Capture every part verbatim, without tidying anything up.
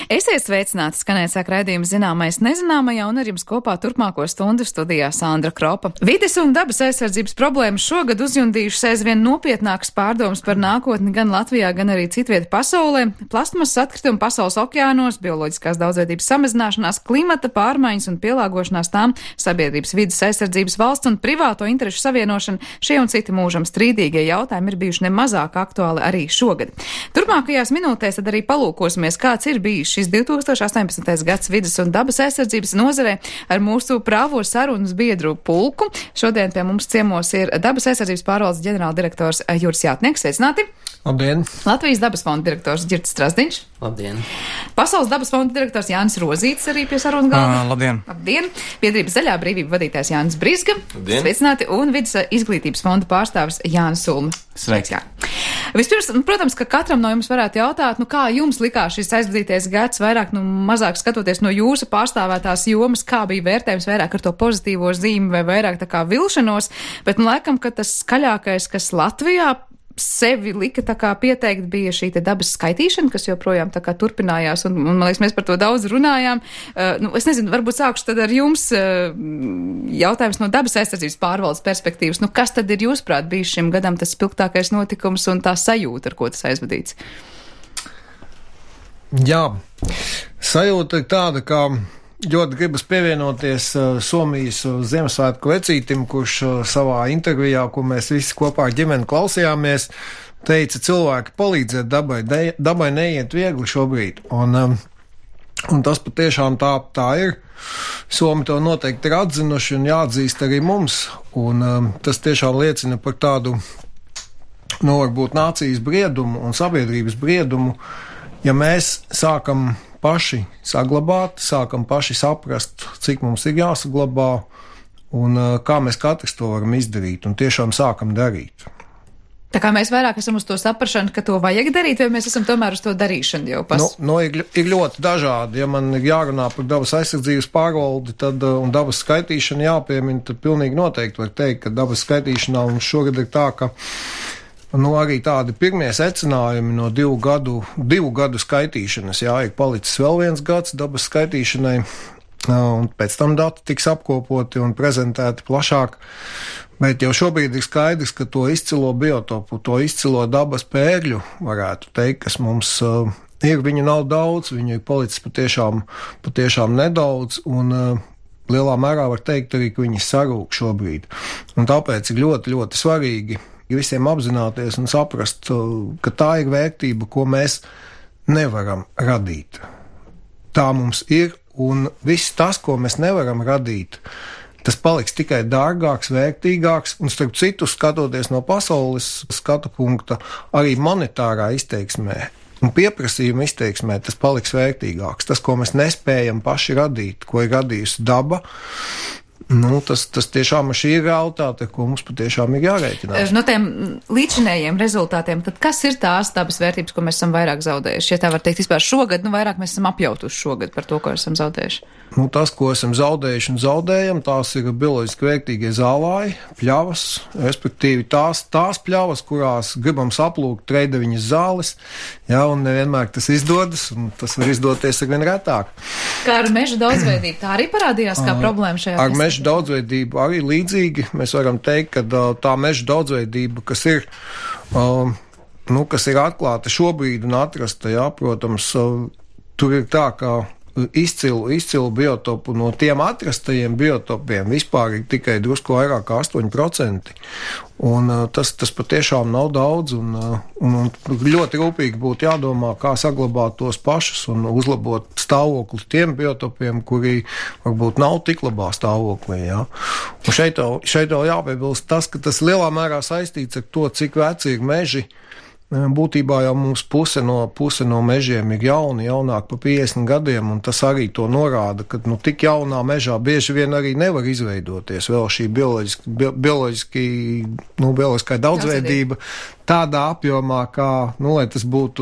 Esiet sveicināti, skanēt sāk raidījums Zināmais nezināmajā, un ar jums kopā turpmāko stundu studijā Sandra Kropa. Vides un dabas aizsardzības problēmas šogad uzjundījušas aizvien nopietnākas pārdomas par nākotni gan Latvijā, gan arī citvieta pasaulē. Plastmasas atkritumi pasaules okeānos, bioloģiskās daudzveidības samazināšanās, klimata pārmaiņas un pielāgošanās tām, sabiedrības vides aizsardzības, valsts un privāto interešu savienošana, šie un citi mūžam strīdīgie jautājumi ir bijuši nemazāk aktuāli arī šogad. Turpmākajās minūtēs tad arī palūkosimies, kāds ir bijis šis divi tūkstoši astoņpadsmitais gads vides un dabas aizsardzības nozarē ar mūsu prāvo sarunas biedru pulku. Šodien pie mums ciemos ir dabas aizsardzības pārvaldes ģenerāldirektors Juris Jātnieks. Sveicināti! Labdien! Latvijas dabas fonda direktors Ģirds Strasdiņš. Labdien! Pasaules dabas fonda direktors Jānis Rozīts arī pie sarunas galda. Uh, labdien! Labdien! Biedrības Zaļā brīvība vadītājs Jānis Brizga. Labdien! Sveicināti! Un vides izglītības fonda pārstāvis Jānis Ulma. Sveiki! Vispirms, protams, ka katram no jums varētu jautāt, nu kā jums likās šis aizvadītais gads, vairāk, nu mazāk skatoties no jūsu pārstāvētās jomas, kā bija vērtējums, vairāk ar to pozitīvo zīmi vai vairāk tā kā vilšanos, bet, nu, laikam, ka tas skaļākais, kas Latvijā sevi lika tā kā pieteikt, bija šī te dabas skaitīšana, kas joprojām tā kā turpinājās, un, un man liekas, mēs par to daudz runājām. Uh, nu, es nezinu, varbūt sākšu tad ar jums uh, jautājums no dabas aizsardzības pārvaldes perspektīvas. Nu, kas tad ir jūsuprāt bijis šim gadam tas spilgtākais notikums un tā sajūta, ar ko tas aizvadīts? Jā, sajūta ir tāda, ka ļoti gribas pievienoties uh, Somijas uh, Ziemassvētku vecītim, kurš uh, savā intervijā, ko mēs visi kopā ar ģimeni klausījāmies, teica, cilvēki palīdzēt dabai, de, dabai neiet viegli šobrīd. Un, um, un tas patiešām tā, tā ir. Somi to noteikti ir atzinuši un jāatzīst arī mums. Un um, tas tiešām liecina par tādu, nu, varbūt nācijas briedumu un sabiedrības briedumu, ja mēs sākam paši saglabāt, sākam paši saprast, cik mums ir jāsaglabā un kā mēs katrs to varam izdarīt un tiešām sākam darīt. Tā kā mēs vairāk esam uz to saprašanu, ka to vajag darīt, vai mēs esam tomēr uz to darīšanu jau pas? Nu, nu ir, ir ļoti dažādi. Ja man ir jārunā par dabas aizsardzības pārvaldi tad, un dabas skaitīšanu jāpiemina, tad pilnīgi noteikti var teikt, ka dabas skaitīšanā mums šogad ir tā, ka nu, arī tādi pirmie secinājumi no divu gadu, divu gadu skaitīšanas, jā, ir palicis vēl viens gads dabas skaitīšanai, un pēc tam dati tiks apkopoti un prezentēti plašāk, bet jau šobrīd ir skaidrs, ka to izcilo biotopu, to izcilo dabas pērļu, varētu teikt, kas mums uh, ir, viņu nav daudz, viņu ir palicis patiešām, patiešām nedaudz, un uh, lielā mērā var teikt arī, ka viņi sarūk šobrīd, un tāpēc ir ļoti, ļoti svarīgi visiem apzināties un saprast, ka tā ir vērtība, ko mēs nevaram radīt. Tā mums ir, un viss tas, ko mēs nevaram radīt, tas paliks tikai dārgāks, vērtīgāks, un starp citu, skatoties no pasaules skatu punkta, arī monetārā izteiksmē un pieprasījuma izteiksmē, tas paliks vērtīgāks. Tas, ko mēs nespējam paši radīt, ko ir radījusi daba, nu, tas, tas tiešām šī ir realitāte, ko mums patiešām ir jārēķinās. No tiem līdzinējiem rezultātiem, tad kas ir tās dabas vērtības, ko mēs esam vairāk zaudējuši? Ja tā var teikt, vispār šogad, nu vairāk mēs esam apjautuši šogad par to, ko esam zaudējuši. Nu, tas, ko esam zaudējuši un zaudējam, tās ir bioloģiski vērtīgie zālāji, pļavas, respektīvi tās, tās pļavas, kurās gribam saplūkt treideviņas zāles, jā, un nevienmēr tas izdodas, un tas var izdoties ar vien retāk. Kā ar meža daudzveidību, tā arī parādījās kā problēma šajā ar meža daudzveidību arī līdzīgi. Mēs varam teikt, ka tā meža daudzveidība, kas ir, uh, nu, kas ir atklāta šobrīd un atrasta, jā, protams, uh, tur ir tā, ka izcilu, izcilu biotopu no tiem atrastajiem biotopiem vispār ir tikai drusku vairāk kā astoņi procenti. Un uh, tas, tas patiešām nav daudz, un, uh, un, un ļoti rūpīgi būtu jādomā, kā saglabāt tos pašus un uzlabot stāvokli tiem biotopiem, kuri varbūt nav tik labā stāvoklī. Jā. Un šeit jau, šeit jau jāpiebilst tas, ka tas lielā mērā saistīts ar to, cik veci ir meži. Būtībā jau mums puse no, puse no mežiem ir jauni, jaunāk pa piecdesmit gadiem, un tas arī to norāda, ka nu, tik jaunā mežā bieži vien arī nevar izveidoties vēl šī bioloģiski, bi, bioloģiski, nu, bioloģiskā daudzveidība tādā apjomā, kā, nu, lai tas būtu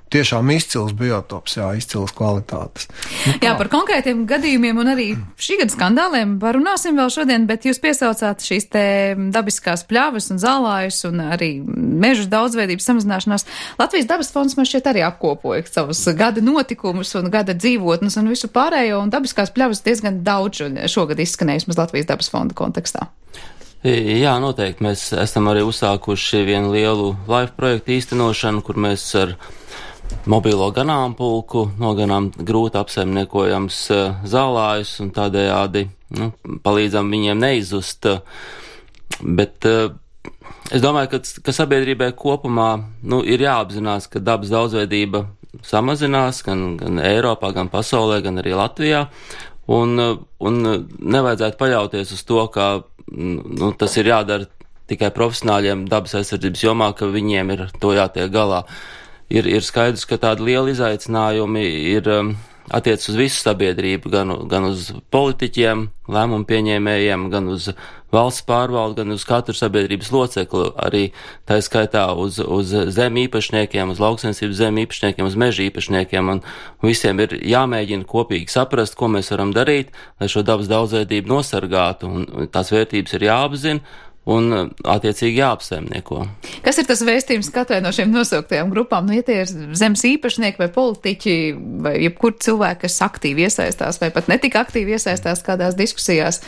tiešām izcils biotops, jā, izcils kvalitātes. Nu, jā, par konkrētiem gadījumiem un arī šī gada skandāliem parunāsim vēl šodien, bet jūs piesaucāt šīs te dabiskās pļavas un zālājus un arī mežu daudzveidības samazināšanās. Latvijas dabas fonds man šķiet arī apkopoja savus gada notikumus un gada dzīvotnes un visu pārējo, un dabiskās pļavas diezgan daudz šogad izskanējusi uz Latvijas dabas fonda kontekstā. Jā, noteikti. Mēs esam arī uzsākuši vienu lielu live projektu īstenošanu, kur mēs ar mobilo ganāmpulku noganām grūti apsaimniekojams zālājus un tādējādi nu, palīdzam viņiem neizzust. Bet es domāju, ka, ka sabiedrībai kopumā nu, ir jāapzinās, ka dabas daudzveidība samazinās gan, gan Eiropā, gan pasaulē, gan arī Latvijā. Un, un nevajadzētu paļauties uz to, ka nu, tas ir jādara tikai profesionāļiem dabas aizsardzības jomā, ka viņiem ir to jātiek galā. Ir, ir skaidrs, ka tādi lieli izaicinājumi ir um, attiec uz visu sabiedrību, gan, gan uz politiķiem, lēmumu pieņēmējiem, gan uz valsts pārvaldu, gan uz katru sabiedrības locekli, arī tā skaitā uz, uz zem īpašniekiem, uz lauksaimniecības zem īpašniekiem, uz meža īpašniekiem, un visiem ir jāmēģina kopīgi saprast, ko mēs varam darīt, lai šo dabas daudzveidību nosargātu, un tās vērtības ir jāapzina, un attiecīgi jāapsaimnieko. Kas ir tas vēstījums katrai no šiem nosauktajām grupām? Nu, ja tie ir zemes īpašnieki vai politiķi, vai jebkur cilvēki, kas aktīvi iesaistās, vai pat netik aktīvi iesaistās kādās diskusijās?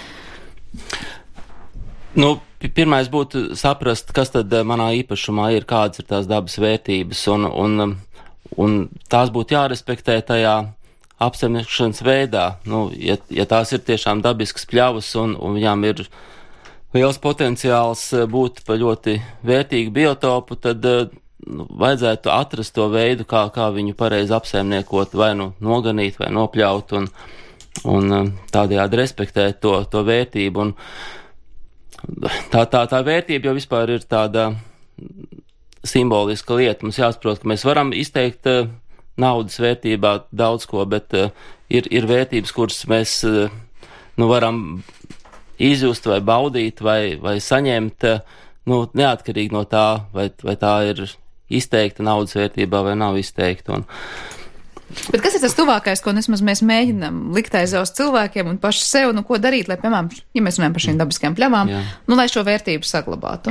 Nu, pirmais būtu saprast, kas tad manā īpašumā ir, kādas ir tās dabas vērtības, un, un, un tās būtu jārespektē tajā apsaimniekošanas veidā. Nu, ja, ja tās ir tiešām dabiskas pļavas un, un viņām ir liels potenciāls būt par ļoti vērtīgu biotopu, tad nu, vajadzētu atrast to veidu, kā, kā viņu pareizi apsaimniekot, vai nu noganīt, vai nopļaut, un, un tādējādi respektēt to, to vērtību. Un tā, tā, tā vērtība jau vispār ir tāda simboliska lieta. Mums jāsaprot, ka mēs varam izteikt naudas vērtībā daudz ko, bet ir, ir vērtības, kuras mēs nu, varam izjust vai baudīt vai, vai saņemt, nu, neatkarīgi no tā, vai, vai tā ir izteikta naudas vērtībā vai nav izteikta. Un... Bet kas ir tas tuvākais, ko vismaz mēs mēģinām likt aiz uz cilvēkiem un paši sev, nu, ko darīt, lai, piemēram, ja mēs runājam par šīm dabiskajām pļavām, Jā. nu, lai šo vērtību saglabātu?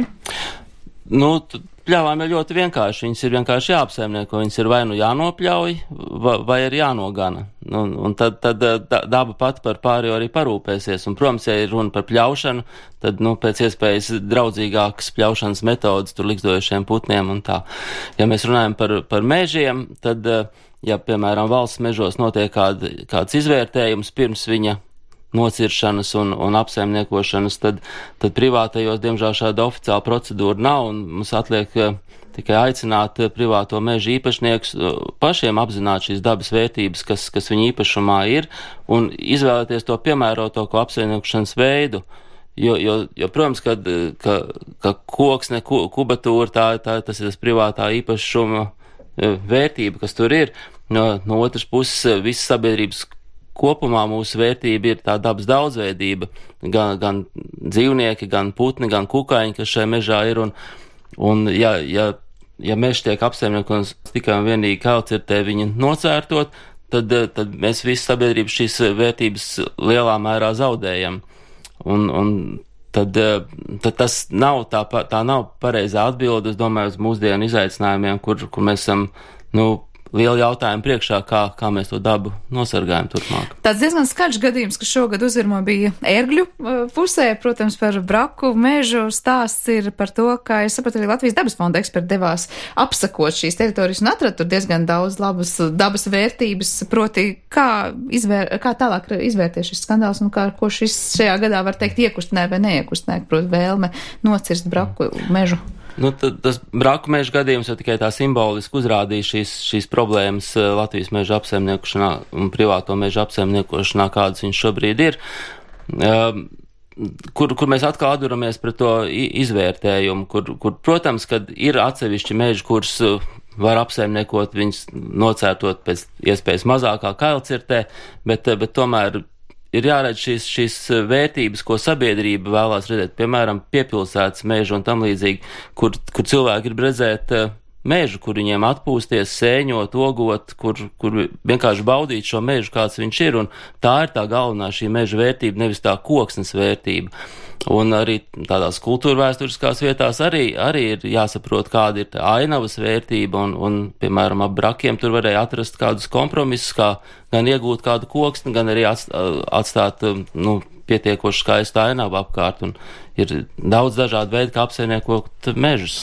Nu, pļavām ir ļoti vienkārši, viņas ir vienkārši jāapsaimnieko, viņas ir vai nu jānopļauj, vai, vai ir jānogana. Un, un tad, tad daba pat par pārējo arī parūpēsies. Un, protams, ja ir runa par pļaušanu, tad, nu, pēc iespējas draudzīgākas pļaušanas metodas tur likstojošiem putniem un tā. Ja mēs runājam par, par mežiem, tad, ja, piemēram, valsts mežos notiek kād, kāds izvērtējums pirms viņa nociršanas un, un apsaimniekošanas, tad, tad privātajos, diemžēl, šāda oficiāla procedūra nav, un mums atliek uh, tikai aicināt uh, privāto mežu īpašniekus uh, pašiem apzināt šīs dabas vērtības, kas, kas viņu īpašumā ir, un izvēlēties to piemērotāko apsaimniekošanas veidu. Jo, jo, jo protams, ka, ka, ka koksne, ku, kubatūra, tā, tā, tas ir tas privātā īpašuma uh, vērtība, kas tur ir. No, no otras puses, uh, visas sabiedrības kopumā mūsu vērtība ir tā dabas daudzveidība, gan, gan dzīvnieki, gan putni, gan kukaiņi, kas šajā mežā ir, un, un ja, ja, ja mežs tiek apsaimniekots tikai un vienīgi kailcirtē viņu nocērtot, tad, tad mēs visi sabiedrības šīs vērtības lielā mērā zaudējam. Un, un tad, tad tas nav tā, tā nav pareizā atbilde, es domāju, uz mūsdienu izaicinājumiem, kur, kur mēs esam, nu, liela jautājuma priekšā, kā, kā mēs to dabu nosargājam turpmāk. Tāds diezgan skaļš gadījums, kas šogad uzvirmo bija ērgļu pusē, protams, par braku mežu. Stāsts ir par to, ka, es sapratu, arī Latvijas dabas fonda eksperti devās apsakot šīs teritorijas un atrada tur diezgan daudz labas dabas vērtības, proti, kā, izvēr, kā tālāk izvērties šis skandāls un kā, ko šis šajā gadā var teikt iekustinē vai neiekustinē, proti, vēlme nocirst braku mežu. Nu, tas braku meža gadījums jau tikai tā simboliski uzrādīja šīs, šīs problēmas Latvijas meža apsaimniekošanā un privāto meža apsaimniekošanā, kādas viņš šobrīd ir, kur, kur mēs atkal atduramies pret to izvērtējumu, kur, kur, protams, kad ir atsevišķi meži, kurus var apsaimniekot, viņus nocērtot pēc iespējas mazākā kailcirtē, bet, bet tomēr ir jāredz šīs, šīs vērtības, ko sabiedrība vēlās redzēt, piemēram, piepilsētas mežu un tam līdzīgi, kur, kur cilvēki grib redzēt mežu, kur viņiem atpūsties, sēņot, ogot, kur, kur vienkārši baudīt šo mežu, kāds viņš ir, un tā ir tā galvenā šī meža vērtība, nevis tā koksnes vērtība. Un arī tādās kultūrvēsturiskās vietās arī, arī ir jāsaprot, kāda ir tā ainavas vērtība, un, un piemēram, ap brakiem tur varēja atrast kādus kompromisus, kā gan iegūt kādu koksni, gan arī atstāt, nu, pietiekoši skaistu ainavu apkārt, un ir daudz dažādu veidu, kā apsaimniekot mežus.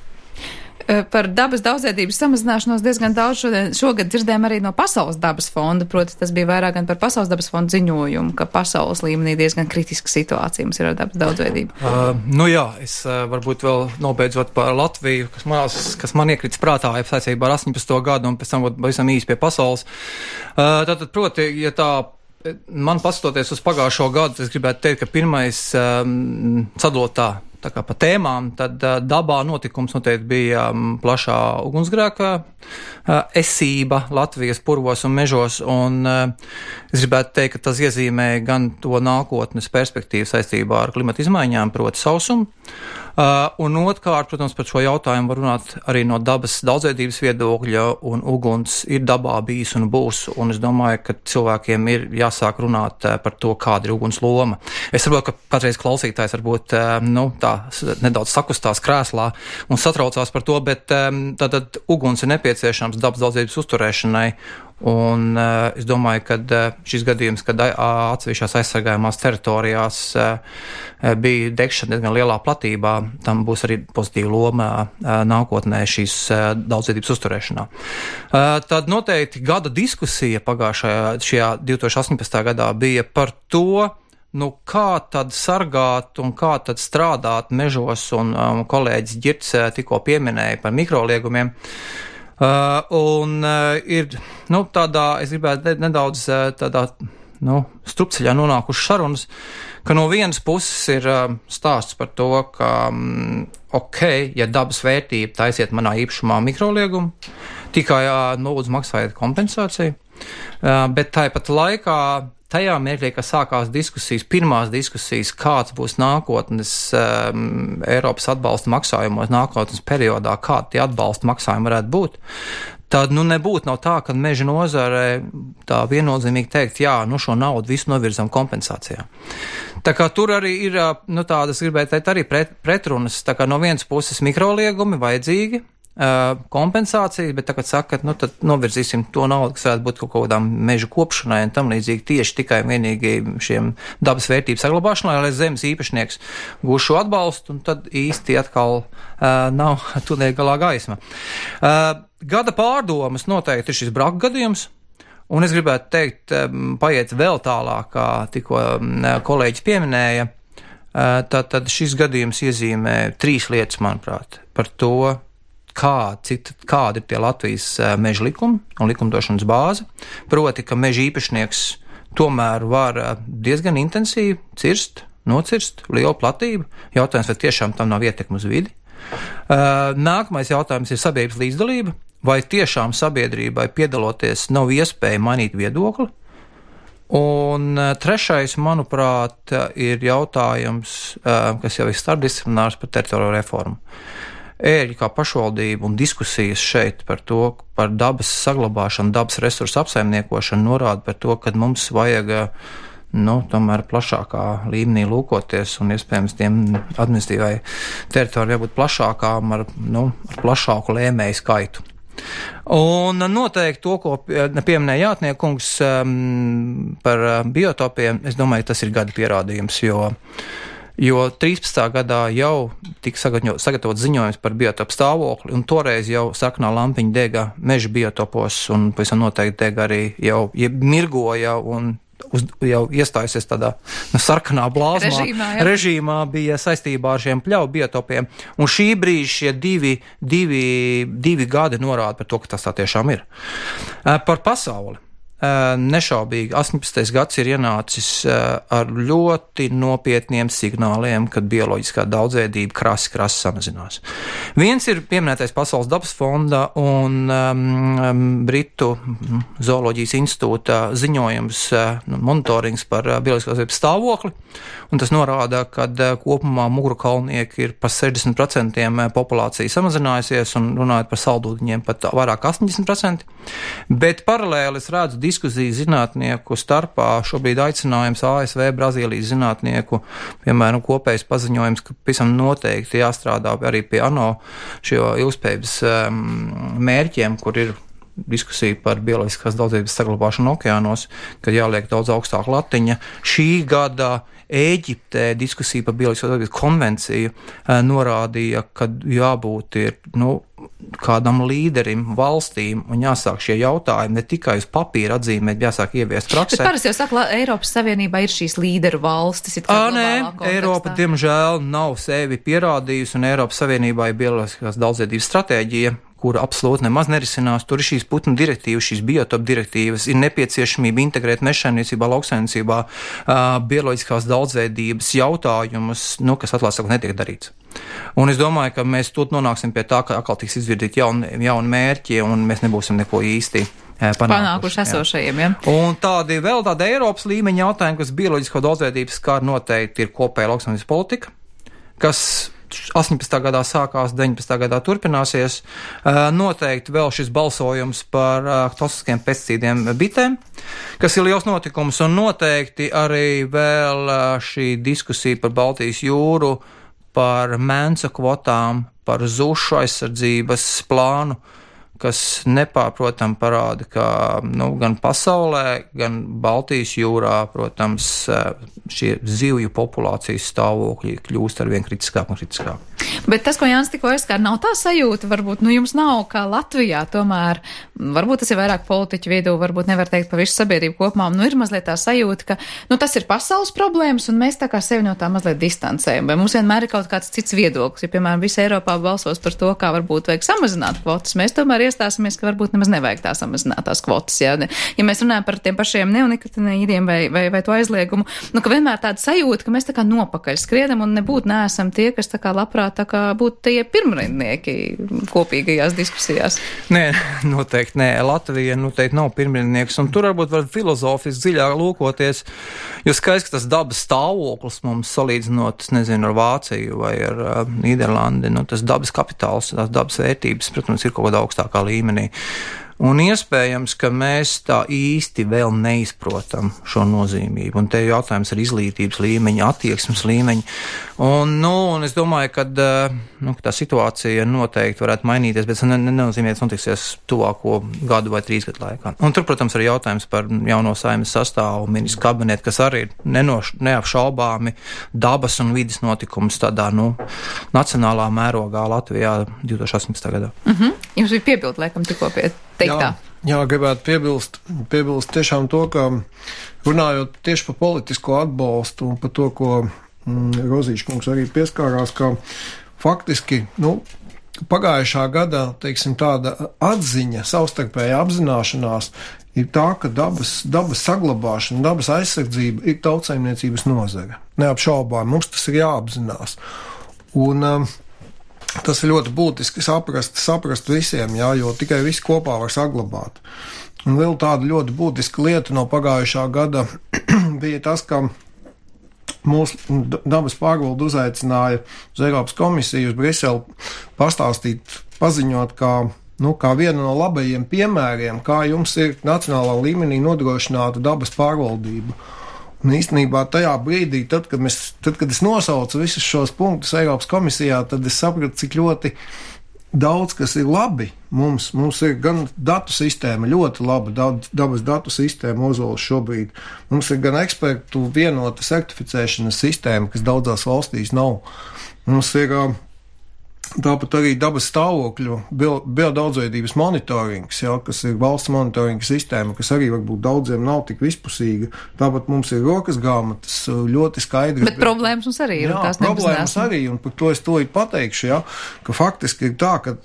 Par dabas daudzveidības samazināšanos diezgan daudz šodien, šogad dzirdējām arī no Pasaules dabas fonda, proti tas bija vairāk gan par Pasaules dabas fonda ziņojumu, ka pasaules līmenī diezgan kritiska situācija mums ir ar dabas daudzveidību. Uh, nu jā, es uh, varbūt vēl nobeidzot par Latviju, kas man, kas man iekrits prātā, ja saistībā ar astoņpadsmito gadu un pēc tam pavisam īsi pie pasaules. Uh, tātad, proti, ja tā man paskatoties uz pagājušo gadu, es gribētu teikt, ka pirmais um, sadalot tā, tā kā pa tēmām, tad uh, dabā notikums noteikti bija um, plašā ugunsgrēka uh, esība Latvijas purvos un mežos, un uh, es gribētu teikt, ka tas iezīmē gan to nākotnes perspektīvu saistībā ar klimata izmaiņām, proti sausumu, uh, un otrkārt, protams, par šo jautājumu var runāt arī no dabas daudzveidības viedokļa, un uguns ir dabā bijis un būs, un es domāju, ka cilvēkiem ir jāsāk runāt uh, par to, kāda ir uguns loma. Es saprotu, ka patreiz klausītājs varbūt, uh, nu, tā nedaudz sakustās krēslā un satraucās par to, bet um, tātad uguns ir nepieciešams dabas daudzveidības uzturēšanai, un uh, es domāju, ka uh, šis gadījums, kad uh, atsevišķās aizsargājumās teritorijās uh, bija degšana diezgan lielā platībā, tam būs arī pozitīva loma uh, nākotnē šīs uh, daudzveidības uzturēšanā. Uh, tad noteikti gada diskusija pagājušajā šajā divtūkstoš astoņpadsmitajā gadā bija par to, nu, kā tad sargāt un kā tad strādāt mežos, un um, kolēģis Ģirts uh, tikko pieminēja par mikroliegumiem. Uh, un uh, ir, nu, tādā, es gribētu nedaudz uh, tādā, nu, strupceļā nonākuši sarunas, ka no vienas puses ir uh, stāsts par to, ka, um, ok, ja dabas vērtība taisiet manā īpašumā mikroliegumu, tikai uh, lūdzu maksājiet kompensāciju, uh, bet tāpat laikā tajā mirklī, ka sākās diskusijas, pirmās diskusijas, kāds būs nākotnes um, Eiropas atbalsta maksājumos, nākotnes periodā, kādi tie atbalsta maksājumi varētu būt, tad, nu, nebūtu nav tā, ka meža nozare tā viennozīmīgi teikt, jā, nu, šo naudu visu novirzam kompensācijā. Tā kā tur arī ir, nu, tādas, gribētu teikt, arī pret, pretrunas, tā kā no vienas puses mikroliegumi vajadzīgi, Uh, kompensācijas, bet tagad saka, nu tad novirzīsim to naudu, kas varētu būt kaut kādām mežu kopšanai un tam līdzīgi tieši tikai vienīgi šiem dabas vērtību saglabāšanai, lai zemes īpašnieks gūs šo atbalstu, un tad īsti atkal uh, nav tunēļ galā gaisma. Uh, gada pārdomas noteikti ir šis braka gadījums, un es gribētu teikt, um, paiet vēl tālāk, kā tikko um, kolēģis pieminēja, uh, tad, tad šis gadījums iezīmē trīs lietas, manuprāt, par to, Kā, cit, kādi ir tie Latvijas uh, meža likumi un likumdošanas bāze, proti, ka meža īpašnieks tomēr var uh, diezgan intensīvi cirst, nocirst lielu platību. Jautājums, vai tiešām tam nav ietekme uz vidi. Uh, nākamais jautājums ir sabiedrības līdzdalība, vai tiešām sabiedrībai piedaloties nav iespēja mainīt viedokli. Un uh, trešais, manuprāt, ir jautājums, uh, kas jau ir starpdisciplinārs par teritoriālo reformu. Ēļi kā pašvaldība un diskusijas šeit par to, par dabas saglabāšanu, dabas resursu apsaimniekošanu norāda par to, ka mums vajag, nu, tomēr plašākā līmenī lūkoties un iespējams tiem administratīvai teritorijai jābūt plašākām ar, nu, ar plašāku lēmēju skaitu. Un noteikti to, ko pieminēja Jātniekungs um, par biotopiem, es domāju, tas ir gada pierādījums, jo Jo trīspadsmitā gadā jau tika sagatavots ziņojums par biotopu stāvokli, un toreiz jau sarkanā lampiņa dega meža biotopos, un pavisam noteikti dega arī jau mirgoja un uz, jau iestājusies tādā nu, sarkanā blāzmā režīmā, režīmā bija saistībā ar šiem pļauju biotopiem, un šī brīža šie divi, divi, divi gadi norāda par to, ka tas tā tiešām ir. Par pasauli. nešaubīgi astoņpadsmitais gads ir ienācis ar ļoti nopietniem signāliem, kad bioloģiskā daudzveidība krasi, krasi samazinās. Viens ir pieminētais Pasaules dabas fonda un um, Britu zooloģijas institūta ziņojums, uh, monitorings par uh, bioloģiskās daudzveidības stāvokli, un tas norāda, ka uh, kopumā muguru kalnieki ir par sešdesmit procentiem populācija samazinājusies, un runājot par saldūdeņiem pat vairāk astoņdesmit procenti, bet paralēli es redzu diskusiju zinātnieku starpā, šobrīd aicinājums A S V, Brazīlijas zinātnieku, piemēram, kopējs paziņojums, ka visam noteikti jāstrādā arī pie ANO šo ilgspējības um, mērķiem, kur ir diskusija par bioloģiskās daudzveidības saglabāšanu okeānos, kad jāliek daudz augstāk latiņa. Šī gada Ēģiptē diskusija par bioloģiskās daudzveidības konvenciju uh, norādīja, ka jābūt ir, nu, kādam līderim, valstīm, un jāsāk šie jautājumi ne tikai uz papīra atzīmēt, jāsāk ieviest praksē. Bet parasti jau saka, Eiropas Savienībā ir šīs līderu valstis. Ā, nē, Eiropa, diemžēl, nav sevi pierādījusi, un Eiropas Savienībā ir bioloģiskās daudzveidības stratēģija, kura absolūti nemaz nerisinās. Tur ir šīs putnu direktīvas, šīs biotopu direktīvas, ir nepieciešamība integrēt mežsaimniecībā, lauksaimniecībā uh, bioloģiskās daudzveidības jautājumus, nu, kas atklāti sakot netiek darīts. Un es domāju, ka mēs tur nonāksim pie tā, ka atkal tiks izvirdīt jauni, jauni mērķi, un mēs nebūsim neko īsti panākuši, panākuši esošajiem, ja? Un tādi vēl tādi Eiropas līmeņa jautājumi, kas bioloģisko daudzveidības skar noteikti ir kopēja lauksaimniecības politika, kas astoņpadsmitā gadā sākās, deviņpadsmitā gadā turpināsies. Noteikti vēl šis balsojums par toksiskiem pesticīdiem bitēm, kas ir liels notikums, un noteikti arī vēl šī diskusija par Baltijas jūru, par mēncu kvotām, par zušu aizsardzības plānu, kas nepārprotam parāda, ka nu, gan pasaulē, gan Baltijas jūrā, protams, šie zivju populācijas stāvokļi kļūst arvien kritiskāk un kritiskāk. Bet tas, ko Jānis tikko aizskāra, nav tā sajūta, varbūt, nu jums nav kā Latvijā, tomēr, varbūt tas ir vairāk politiķu vidū, varbūt nevar teikt par visu sabiedrību kopumā, nu ir mazliet tā sajūta, ka, nu tas ir pasaules problēmas, un mēs tā kā sevi no tā mazliet distancējam, vai mums vienmēr ir kaut kāds cits viedoklis, ja, piemēram, visa Eiropā balsos par to, kā varbūt vajag samazināt kvotas, mēs tomēr iestāsimies, ka varbūt nemaz nevajag tā samazināt tās kvotas, ja, ja mēs runājam par tiem pašiem neonikotinoīdiem vai, vai, vai to aizliegumu, nu ka vienmēr tāda sajūta, ka mēs tā kā nopakaļ skriedam un nebūtu neesam tie, kas tā kā labprāt tā kā būtu tie pirmrindnieki kopīgajās diskusijās. Nē, noteikti nē. Latvija noteikti nav pirmrindnieks, un tur varbūt var filozofiski dziļāk lūkoties, jo skaidrs, ka tas dabas stāvoklis mums salīdzinot, nezinu, ar Vāciju vai ar uh, Nīderlandi, nu tas dabas kapitāls, tās dabas vērtības, protams, ir kaut kādā augstākā līmenī. Un iespējams, ka mēs tā īsti vēl neizprotam šo nozīmību. Un te ir jautājums ar izglītības līmeņa, attieksmes līmeņa. Un, nu, un es domāju, ka nu, tā situācija noteikti varētu mainīties, bet tas ne, nenozīmē, ka notiksies tuvāko gadu vai trīs gadu laikā. Un tur, protams, ir jautājums par jauno Saeimas sastāvu, ministru kabinetu, kas arī ir nenoš, neapšaubāmi dabas un vidas notikums tādā, nu, nacionālā mērogā Latvijā divtūkstoš astoņpadsmitā gadā. Mhm. Jums bija piebildi, laikam, tikko pie teiktā. Jā, jā, gribētu piebilst, piebilst tiešām to, ka runājot tieši par politisko atbalstu un par to, ko mm, Rozīša kungs arī pieskārās, ka faktiski, nu, pagājušā gadā, teiksim, tāda atziņa, savstarpēja apzināšanās ir tā, ka dabas, dabas saglabāšana, dabas aizsardzība ir tautsaimniecības nozare. Neapšaubām, mums tas ir jāapzinās. Un um, tas ir ļoti būtiski saprast, saprast visiem, jā, jo tikai visi kopā var saglabāt. Un vēl tāda ļoti būtiska lieta no pagājušā gada bija tas, ka mūsu dabas pārvalde uzaicināja uz Eiropas komisiju, uz Briseli pastāstīt, paziņot, kā, nu, kā vienu no labajiem piemēriem, kā jums ir nacionālā līmenī nodrošināta dabas pārvaldība. Un īstenībā tajā brīdī, tad, kad, mēs, tad, kad es nosaucu visus šos punktus Eiropas komisijā, tad es sapratu, cik ļoti daudz, kas ir labi. Mums, mums ir gan datu sistēma, ļoti laba dabas datu sistēma Ozols šobrīd. Mums ir gan ekspertu vienota certificēšanas sistēma, kas daudzās valstīs nav. Mums ir tāpat arī dabas stāvokļu biodaudzveidības monitorings, jā, kas ir valsts monitoringa sistēma, kas arī varbūt daudziem nav tik vispusīga. Tāpat mums ir rokas grāmatas ļoti skaidri. Bet problēmas mums arī ir. Jā, problēmas arī, un par to es to ir pateikšu, jā, ka faktiski ir tā, ka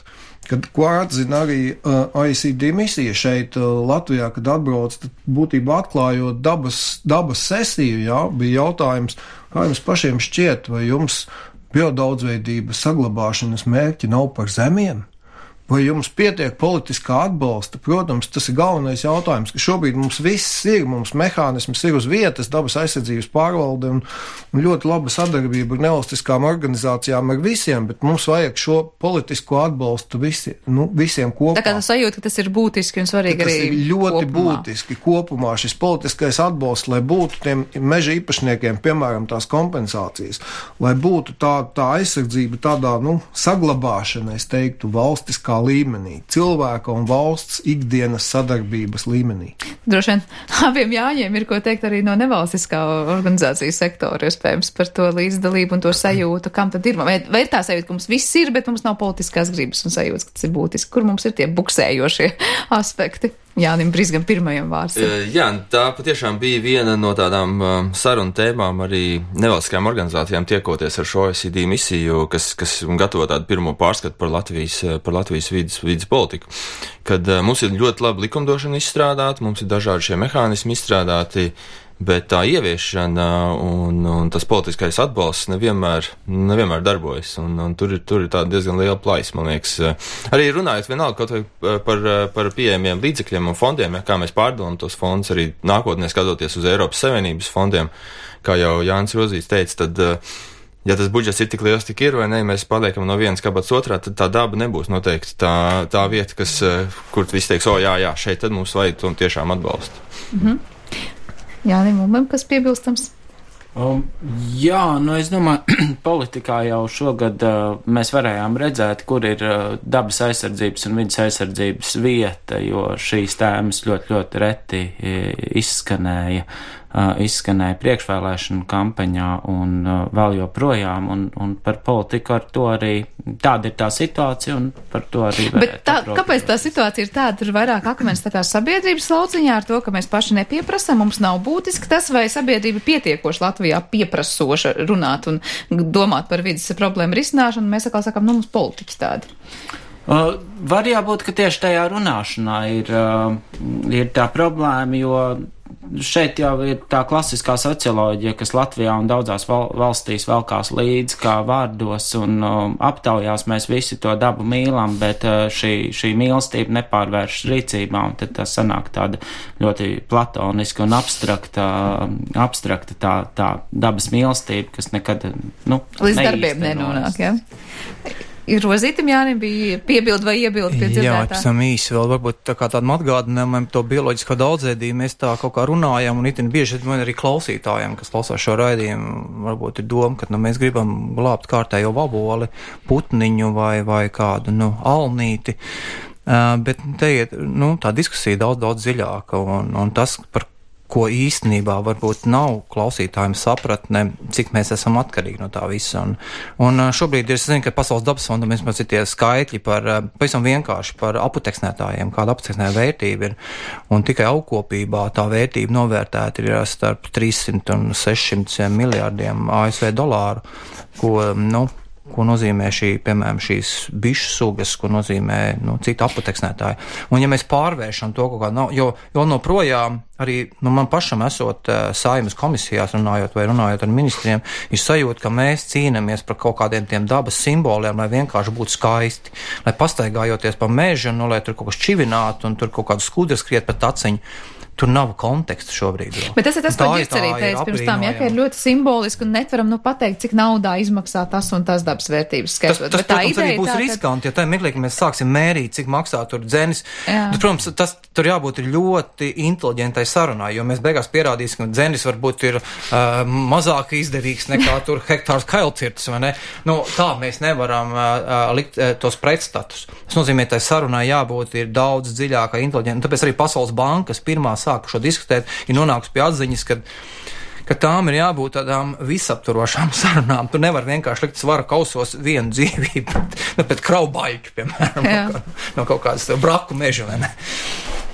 kad, ko atzina arī uh, A I C D misija šeit uh, Latvijā, kad atbrauc, tad būtībā atklājot dabas, dabas sesiju, jā, bija jautājums, kā jums pašiem šķiet, vai jums biodaudzveidības saglabāšanas mērķi nav par zemiem? Vai jums pietiek politiskā atbalsta? Protams, tas ir galvenais jautājums, ka šobrīd mums viss ir, mums mehānisms ir uz vietas, dabas aizsardzības pārvalde un, un ļoti laba sadarbība ar nevalstiskām organizācijām ar visiem, bet mums vajag šo politisko atbalstu visi, nu, visiem kopā. Tā kā tas sajūt, ka tas ir būtiski un svarīgi arī kopumā. Tas ir ļoti kopumā. būtiski kopumā šis politiskais atbalsts, lai būtu tiem meža īpašniekiem, piemēram, tās kompensācijas, lai būtu tā, tā aizsardzība tādā, nu, saglabāšana, es teiktu, valstiskā līmenī, cilvēka un valsts ikdienas sadarbības līmenī. Droši vien abiem Jāņiem ir ko teikt arī no nevalstiskā organizāciju sektora, iespējams, par to līdzdalību un to sajūtu, kam tad ir. Vai, vai ir tā sajūta, ka mums viss ir, bet mums nav politiskās gribas un sajūtas, ka tas ir būtiski? Kur mums ir tie buksējošie aspekti? Jānim Brizgam pirmajam vārds. Jā, tā patiešām bija viena no tādām uh, sarunu tēmām arī nevalstiskajām organizācijām tiekoties ar šo A I C D misiju, kas, kas gatavo tādu pirmo pārskatu par Latvijas, par Latvijas vidas, vidas politiku. Kad uh, mums ir ļoti labi likumdošana izstrādāta, mums ir dažādi šie mehānismi izstrādāti, bet tā ieviešana un, un tas politiskais atbalsts nevienmēr, nevienmēr darbojas, un, un tur ir, tur ir tāda diezgan liela plaisa, man liekas. Arī runājot vienalga kaut vai par, par pieejamiem līdzekļiem un fondiem, ja, kā mēs pārdalām tos fondus, arī nākotnē skatoties uz Eiropas Savienības fondiem, kā jau Jānis Rozīs teica, tad, ja tas budžets ir tik liels, tik ir, vai ne, mēs paliekam no vienas kabatas otrā, tad tā daba nebūs noteikti tā, tā vieta, kas, kur visi teiks, o jā, jā, šeit tad mums vajag to tiešām atbalstu. Mhm. Jānim Ulmam, kas piebilstams? Um, jā, nu es domāju, politikā jau šogad uh, mēs varējām redzēt, kur ir uh, dabas aizsardzības un vidas aizsardzības vieta, jo šīs tēmas ļoti, ļoti reti izskanēja, uh, izskanēja priekšvēlēšanu kampaņā un uh, vēl joprojām, un, un par politiku ar to arī tāda ir tā situācija, un par to arī Bet tā, kāpēc tā situācija ir tāda? Tur vairāk akmens tā kā sabiedrības lauciņā ar to, ka mēs paši nepieprasām, mums nav būtiski tas, vai sabiedrība pietiekoši Latvijā pieprasoša runāt un domāt par vidas problēmu risināšanu, mēs atkal sakām, nu mums politiķi tādi. Uh, var jābūt, ka tieši tajā runāšanā ir, uh, ir tā problēma, jo šeit jau ir tā klasiskā socioloģija, kas Latvijā un daudzās val valstīs velkās līdz kā vārdos un um, aptaujās mēs visi to dabu mīlam, bet uh, šī, šī mīlestība nepārvēršas rīcībā, un tad tas sanāk tāda ļoti platoniska un abstrakta, abstrakta tā, tā dabas mīlestība, kas nekad, nu, līdz darbiem nenonāk, jā? Ir Rozītam Jānim bija piebild vai iebild pie dzirdētā? Jā, pēc tam īsi vēl varbūt tā kā tādu atgādinājumu to bioloģisko daudzveidību, mēs tā kaut kā runājam, un itin bieži man arī klausītājiem, kas klausās šo raidījumu, varbūt ir doma, ka nu, mēs gribam glābt kārtējo vaboli, putniņu vai, vai kādu, nu, alnīti, uh, bet te ir, nu, tā diskusija daudz, daudz dziļāka, un, un tas, par ko īstenībā varbūt nav klausītājiem sapratne, cik mēs esam atkarīgi no tā visa. Un, un šobrīd ir, es zinu, ka Pasaules dabas fonda mēs mums ir tie skaitļi par, pavisam vienkārši par aputeksnētājiem, kāda aputeksnētāja vērtība ir, un tikai augkopībā tā vērtība novērtēta ir starp trīssimtiem un sešsimtiem miljārdiem A S V dolāru, ko, nu, ko nozīmē šī, piemēram, šīs bišu sugas, ko nozīmē, nu, cita aputeksnētāji. Un ja mēs pārvēršam to kaut kā, no, jo, jo noprojām arī, nu, man pašam esot uh, Saeimas komisijās runājot vai runājot ar ministriem, ir sajūta, ka mēs cīnamies par kaut kādiem tiem dabas simboliem, lai vienkārši būtu skaisti, lai pastaigājoties pa mežu, nu, lai tur kaut kas čivinātu un tur kaut kādu skudru skriet pa taciņu. Tur nav konteksta šobrīd. Jau. Bet tas ir tas, ko Ģirds arī teica pirms tam, ja, ka ir ļoti simboliski un netvaram nu pateikt, cik naudā izmaksā tas un tas dabas vērtības skaitot. Tas, tas Bet tā protams, ideja arī būs tā, riskanti, ja tā mirklī, ka mēs sāksim mērīt, cik maksā tur dzenis. Bet, protams, tas tur jābūt ļoti inteliģentai sarunai, jo mēs beigās pierādīsim, ka dzenis varbūt ir uh, mazāk izdevīgs nekā tur hektārs kailcirtas, vai ne? Nu, tā mēs nevaram uh, likt uh, tos pretstatus. Tas nozīmē, tai sarunai jābūt ir daudz dziļākai inteliģentai. Tāpēc arī Pasaules bankas pirmās sāku šo diskutēt, ir nonākusi pie atziņas, ka, ka tām ir jābūt tādām visaptvarošām sarunām. Tu nevar vienkārši likt svara kausos vienu dzīvību pret, pret kraubaļķu, piemēram, no, no kaut kādas braku meža, vai ne?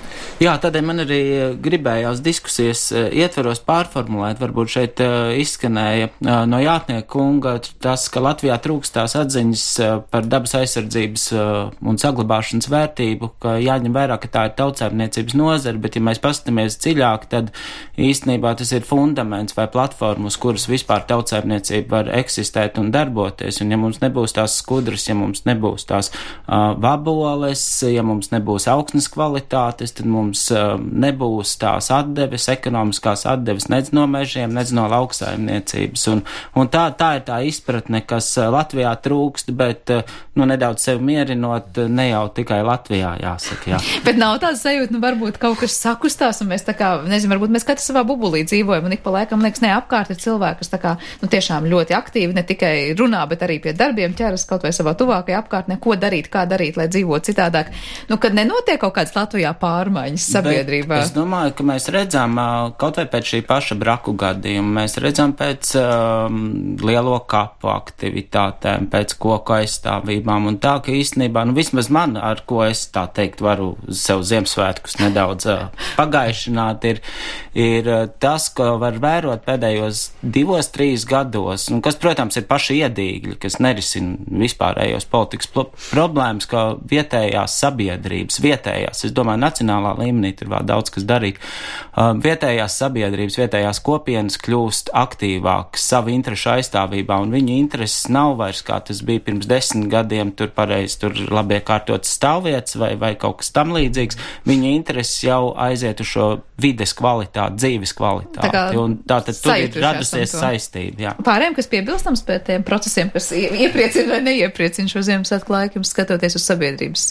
Jā, tādēļ man arī gribējās diskusijas ietveros pārformulēt, varbūt šeit izskanēja no Jātnieka kunga tas, ka Latvijā trūkstās atziņas par dabas aizsardzības un saglabāšanas vērtību, ka jāņem vērā, ka tā ir tautsēmniecības nozara, bet ja mēs paskatāmies dziļāk, tad īstenībā tas ir fundaments vai platforma, uz kuras vispār tautsēmniecība var eksistēt un darboties, un ja mums nebūs tās skudras, ja mums nebūs tās uh, vaboles, ja mums nebūs augsnes kvalitātes, tad mums mums nebūs tās atdeves, ekonomiskās atdeves nec no mežiem, nec no lauksaimniecības. Un, un tā, tā ir tā izpratne, kas Latvijā trūkst, bet nu, nedaudz sevi mierinot, ne jau tikai Latvijā, jāsaka. Jā. Bet nav tāda sajūta, nu varbūt kaut kas sakustās, un mēs tā kā, nezinu, varbūt mēs katrs savā bubulī dzīvojam, un ik pa laikam, liekas, ne, apkārt ir cilvēki, kas tā kā, nu tiešām ļoti aktīvi, ne tikai runā, bet arī pie darbiem ķeras kaut vai savā tuvākajā apkārtnē, ko darīt, kā darīt, lai dzīvot citādāk. Nu, kad nenotiek kaut kāds Latvijā pārmaiņas sabiedrībā. Bet es domāju, ka mēs redzam, kaut vai pēc šī paša braku gadījuma, mēs redzam pēc um, lielo kapu aktivitātēm, pēc koku aizstāvībām un tā, ka īstenībā, nu vismaz man, ar ko es tā teikt varu sev Ziemassvētkus nedaudz uh, pagaišināt, ir, ir tas, ko var vērot pēdējos divos, trīs gados, un kas, protams, ir paši iedīgļi, kas nerisina vispārējos politikas problēmas, ka vietējās sabiedrības, vietējās, es domāju, nacionālā līmenī tur vēl daudz kas darīt. Uh, vietējās sabiedrības, vietējās kopienas kļūst aktīvākas savu interešu aizstāvībā, un viņu intereses nav vairs, kā tas bija pirms desmit gadiem, tur pareizi, tur labi iekārtotas stāvvietas vai, vai kaut kas tam līdzīgs. Viņu intereses jau aiziet uz šo vides kvalitāti, dzīves kvalitāti, tā un tātad tur ir radusies saistība. Jā. Pārējiem, kas piebilstams pēc tiem procesiem, kas iepriecina vai neiepriecina šo Ziemassvētku laiku, jums skatoties uz sabiedrības?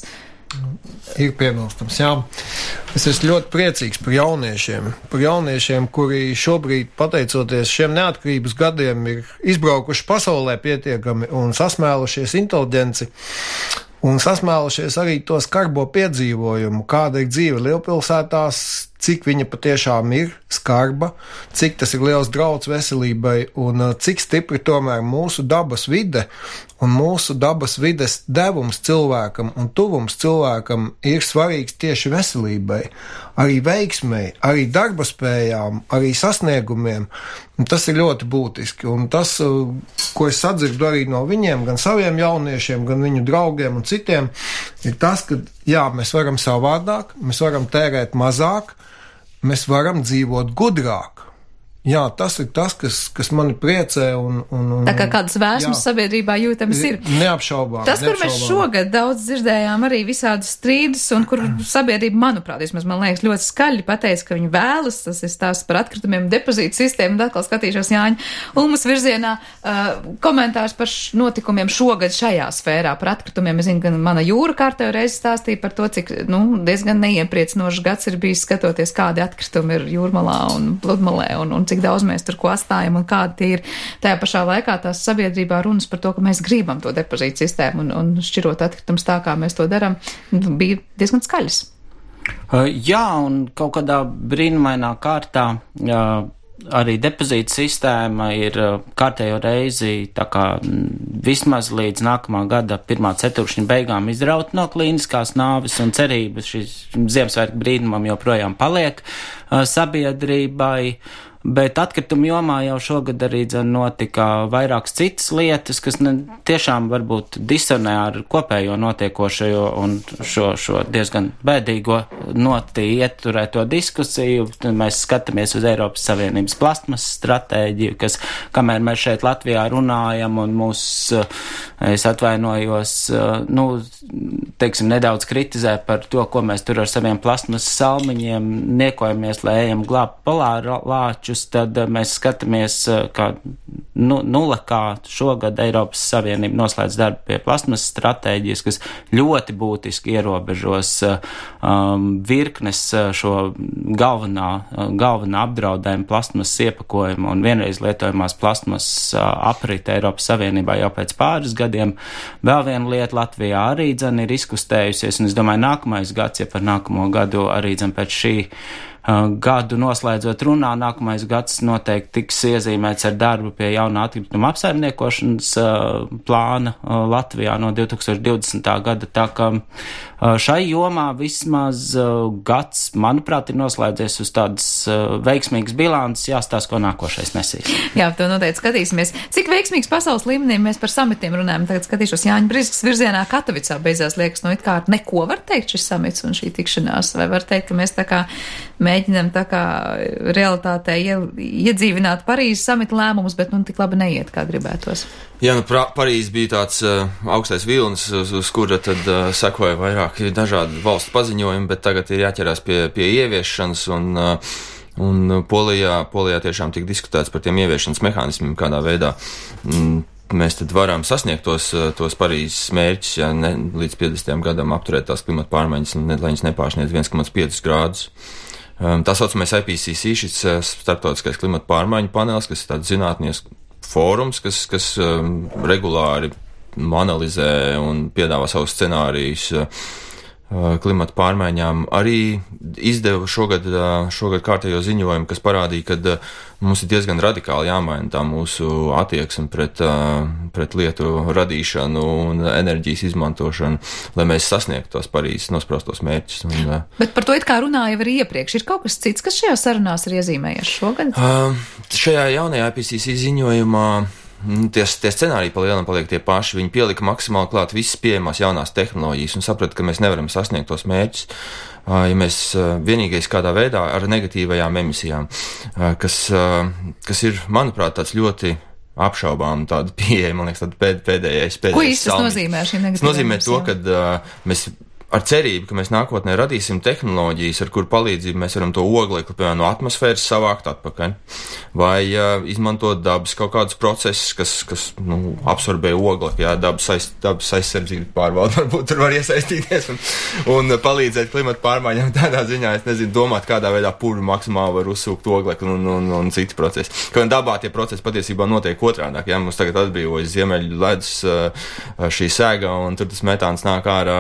Ir piebilstams, jā. Es esmu ļoti priecīgs par jauniešiem, par jauniešiem, kuri šobrīd, pateicoties šiem neatkarības gadiem, ir izbraukuši pasaulē pietiekami un sasmēlušies inteliģenci un sasmēlušies arī to skarbo piedzīvojumu, kāda ir dzīve lielpilsētās, cik viņa patiešām ir skarba, cik tas ir liels drauds veselībai un cik stipri tomēr mūsu dabas vide un mūsu dabas vides devums cilvēkam un tuvums cilvēkam ir svarīgs tieši veselībai, arī veiksmei, arī darba spējām, arī sasniegumiem. Un tas ir ļoti būtiski. Un tas, ko es sadzirdu arī no viņiem, gan saviem jauniešiem, gan viņu draugiem un citiem, ir tas, ka jā, mēs varam savādāk, mēs varam tērēt mazāk, mēs varam dzīvot gudrāk. Jā, tas ir tas, kas, kas mani priecē un... un, un tā kā kādas vēsmas sabiedrībā jūtamas ir. Neapšaubām. Tas, kur mēs šogad daudz dzirdējām arī visādus strīdus un kur sabiedrība, manuprāt, vismaz man liekas, ļoti skaļi pateica, ka viņi vēlas, tas ir stāsts par atkritumiem, depozītu sistēmu, un atkal skatīšos Jāņa Ulmas virzienā, uh, komentārs par notikumiem šogad šajā sfērā par atkritumiem. Es zinu, ka mana jūra kārtē reiz stāstīja par to, cik, nu, diezgan neiepriecinošs gads ir bijis skatoties, kādi atkritumi ir jūrmalā un pludmalē un, un cik daudz mēs tur ko atstājam un kādi tie ir. Tajā pašā laikā tās sabiedrībā runas par to, ka mēs gribam to depozītu sistēmu un, un šķirot atkritumus tā, kā mēs to darām, bija diezgan skaļas. Uh, jā, un kaut kādā brīnumainā kārtā uh, arī depozīta sistēma ir kārtējo reizi tā kā vismaz līdz nākamā gada pirmā ceturkšņa beigām izraut no klīniskās nāves un cerības šis Ziemassvētku brīnumam joprojām paliek uh, sabiedrībai. Bet atkritumu jomā jau šogad arī dzen notika vairākas citas lietas, kas ne, tiešām varbūt disonē ar kopējo notiekošajo un šo, šo diezgan bēdīgo noti ieturēto diskusiju. Mēs skatāmies uz Eiropas Savienības plastmasas stratēģiju, kas, kamēr mēs šeit Latvijā runājam un mūs, es atvainojos, nu, teiksim, nedaudz kritizē par to, ko mēs tur ar saviem plastmasas salmiņiem niekojamies, lai ejam glābt polāru lāču. Tad mēs skatāmies, kā nu, nula kā šogad Eiropas Savienība noslēdz darbu pie plasmasas stratēģijas, kas ļoti būtiski ierobežos um, virknes šo galvenā, galvenā apdraudējuma plasmasas iepakojumu un vienreiz lietojamās plasmasas aprite Eiropas Savienībā jau pēc pāris gadiem. Vēl viena lieta Latvijā arī dzen ir izkustējusies, un es domāju, nākamais gads, ja par nākamo gadu arī dzen pēc šī gadu noslēdzot runā, nākamais gads noteikti tiks iezīmēts ar darbu pie jaunā atkrituma apsaimniekošanas plāna Latvijā no divi tūkstoši divdesmitā gada. Tā kā šai jomā vismaz gads, manuprāt, ir noslēdzies uz tādas veiksmīgas bilances, jāstāsta, ko nākošais nesīs. Jā, to noteikti skatīsimies. Cik veiksmīgs pasaules līmenī mēs par samitiem runājam? Tagad skatīšos Jāņa Brizgas virzienā Katovicā beidzās, liekas, no it kā neko var teikt šis samits un šī tikšanās, vai var teikt, ka mēs tā kā mēģinam tā kā realitātē iedzīvināt Parīzes samita lēmumus, bet nu tik labi neiet, kā gribētos. Jā, nu Parīze bija tāds uh, augstais vilnis, uz, uz kura tad uh, sekoja vairāk dažādi valstu paziņojumi, bet tagad ir jāķerās pie, pie ieviešanas un, uh, un Polijā, Polijā tiešām tika diskutēts par tiem ieviešanas mehānismiem, kādā veidā mm, mēs tad varam sasniegt tos, tos Parīzes mērķus, ja ne, līdz piecdesmitajam gadam apturēt tās klimata pārmaiņas, ne, lai viņas nepārsniedz viens komats pieci grādus. Um, tā saucamais I P C C, šis uh, starptautiskais klimata pārmaiņu panelis, kas ir tāds zinātnieks fórums, kas, kas um, regulāri analizē un piedāvā savus scenārijus uh, klimata pārmaiņām, arī izdeva šogad, uh, šogad kārtējo ziņojumu, kas parādīja, ka uh, mums ir diezgan radikāli jāmaina tā mūsu attieksme pret, uh, pret lietu radīšanu un enerģijas izmantošanu, lai mēs sasniegtu tos Parīzes nospraustos mērķus. Un, uh, Bet par to it kā runāja arī iepriekš. Ir kaut kas cits, kas šajā sarunās ir iezīmējies šogad? Uh, šajā jaunajā I P C C ziņojumā Tie, tie scenāriji pa lielam paliek tie paši. Viņi pielika maksimāli klāt visas pieejamās jaunās tehnoloģijas un saprata, ka mēs nevaram sasniegt tos mērķus, ja mēs vienīgais kādā veidā ar negatīvajām emisijām, kas, kas ir, manuprāt, tāds ļoti apšaubām tāda pieeja, man liekas, tāda pēd, pēdējais, pēdējais. Ko īsti tas nozīmē šī negatīvā? Tas nozīmē to, ka uh, mēs ar cerību, ka mēs nākotnē radīsim tehnoloģijas, ar kuru palīdzību mēs varam to oglekli, piemēram, no atmosfēras savākt atpakaļ, vai uh, izmantot dabas kaut kādus procesus, kas, kas nu, absorbē oglekli, jā, dabas, aiz, dabas aizsardzību pārvalde, varbūt tur var iesaistīties un, un palīdzēt klimata pārmaiņām tādā ziņā, es nezinu, domāt, kādā veidā purvi maksimāli var uzsūkt oglekli un, un, un citi procesi. Kā dabā tie procesi patiesībā notiek otrādāk, jā, mums tagad atbrīvojas ziemeļu ledus uh, šī sēga un tur tas metāns nāk ārā,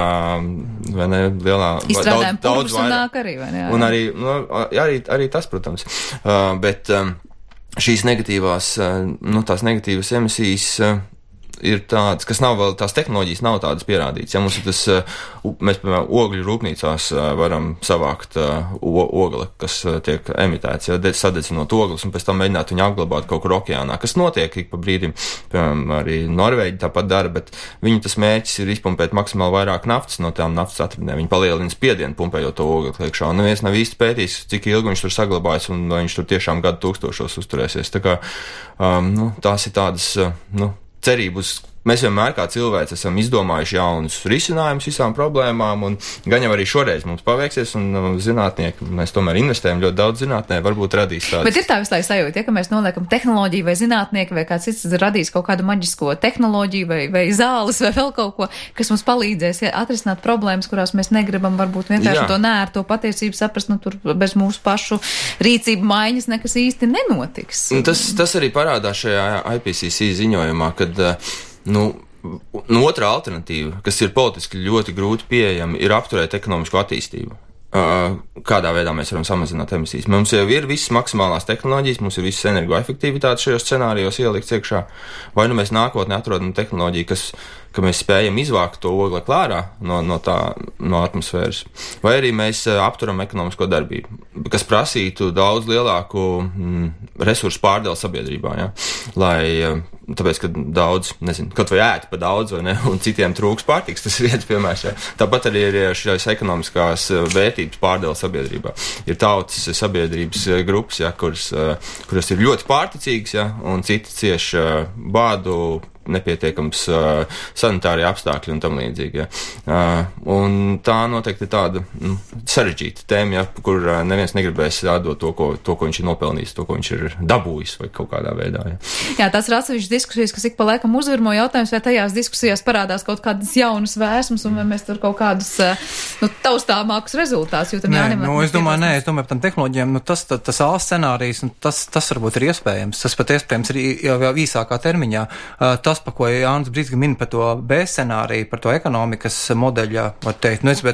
vai ne, lielā, izstrādājumi daudz, daudz vairāk. Arī, vai ne? Jā, un arī, nu, arī, arī tas, protams. Uh, bet um, šīs negatīvās, uh, nu, tās negatīvas emisijas uh, ir tādas, kas nav vēl, tās tehnoloģijas nav tādas pierādītas. Ja mums ir tas, mēs, piemēram, ogļu rūpnīcās varam savākt ogli, kas tiek emitēts, ja, sadedzinot ogles, un pēc tam mēģināt viņu apglabāt kaut kur okeānā, kas notiek ik pa brīdim, piemēram, arī Norvēģi tāpat dara, bet viņu tas mērķis ir izpumpēt maksimāli vairāk naftas no tām naftas atradnēm. Viņi palielina spiedienu, pumpējot to ogli iekšā, un neviens nav īsti pētījis, cik ilgi viņš tur saglabājas, un viņš tur tiešām gadu tūkstošos uzturēsies. Tā kā, um, nu, tās ir tādas, nu, cerības. Mēs vienmēr kā cilvēki esam izdomājuši jaunus risinājumus visām problēmām, un gan jau arī šoreiz mums paveiksies, un zinātnieki, mēs tomēr investējam ļoti daudz zinātnē, varbūt radīs tādas. Bet ir tā visu laiku sajūta, ja, ka mēs noliekam tehnoloģiju vai zinātnieki vai kāds cits radīs kaut kādu maģisko tehnoloģiju vai, vai zāles vai vēl kaut ko, kas mums palīdzēs ja, atrisināt problēmas, kurās mēs negribam varbūt vienkārši Jā. To nērto patiesību saprast, nu tur bez mūsu pašu rīcību maiņas nekas īsti nenotiks. Tas, tas arī parādās šajā I P C C ziņojumā, kad Nu, nu, otrā alternatīva, kas ir politiski ļoti grūti pieejama, ir apturēt ekonomisko attīstību. Uh, kādā veidā mēs varam samazināt emisijas. Mums jau ir visas maksimālās tehnoloģijas, mums ir visas energoefektivitātes šajos scenārijos ielikts iekšā, vai nu mēs nākotnē atrodam tehnoloģiju, kas, ka mēs spējam izvākt to oglekli ārā no, no, tā, no atmosfēras, vai arī mēs uh, apturam ekonomisko darbību, kas prasītu daudz lielāku mm, resursu pārdēlu sabiedrībā, ja? Lai uh, tāpēc, ka daudz, nezinu, kaut vai ēti pa daudz, vai ne, un citiem trūks pārtiks, tas ir viens piemērs, ja. Tāpat arī ir šīs ekonomiskās vērtības pārdēle sabiedrībā. Ir tautas sabiedrības grupas, ja, kuras, kuras ir ļoti pārticīgas, ja, un citi cieš bādu, nepietiekams uh, sanitārie apstākļi un tam līdzīgi. Ja. Uh, un tā noteikti ir tāda nu, sarežģīta tēma, ja, kur uh, neviens negribēs atdot to ko, to, ko viņš ir nopelnījis, to, ko viņš ir dabūjis vai kaut kādā veidā. Ja. Jā, tās ir atsevišķas diskusijas, kas ik pa laikam uzvirmo jautājums, vai tajās diskusijās parādās kaut kādas jaunas vēsmas un vai mēs tur kaut kādus uh, nu, taustāmākus rezultātus jūtam. Nē, nu, es domāju, nē, es domāju par tam tehnoloģijām, nu, tas, tas, tas A scenārijs, tas, tas varbūt ir iespējams, tas pat iespējams ir jau, jau īsākā termiņā. Uh, tas, pa ko Jānis Brizga min par to B scenāriju, par to ekonomikas modeļa, var teikt, nu es bet teikt,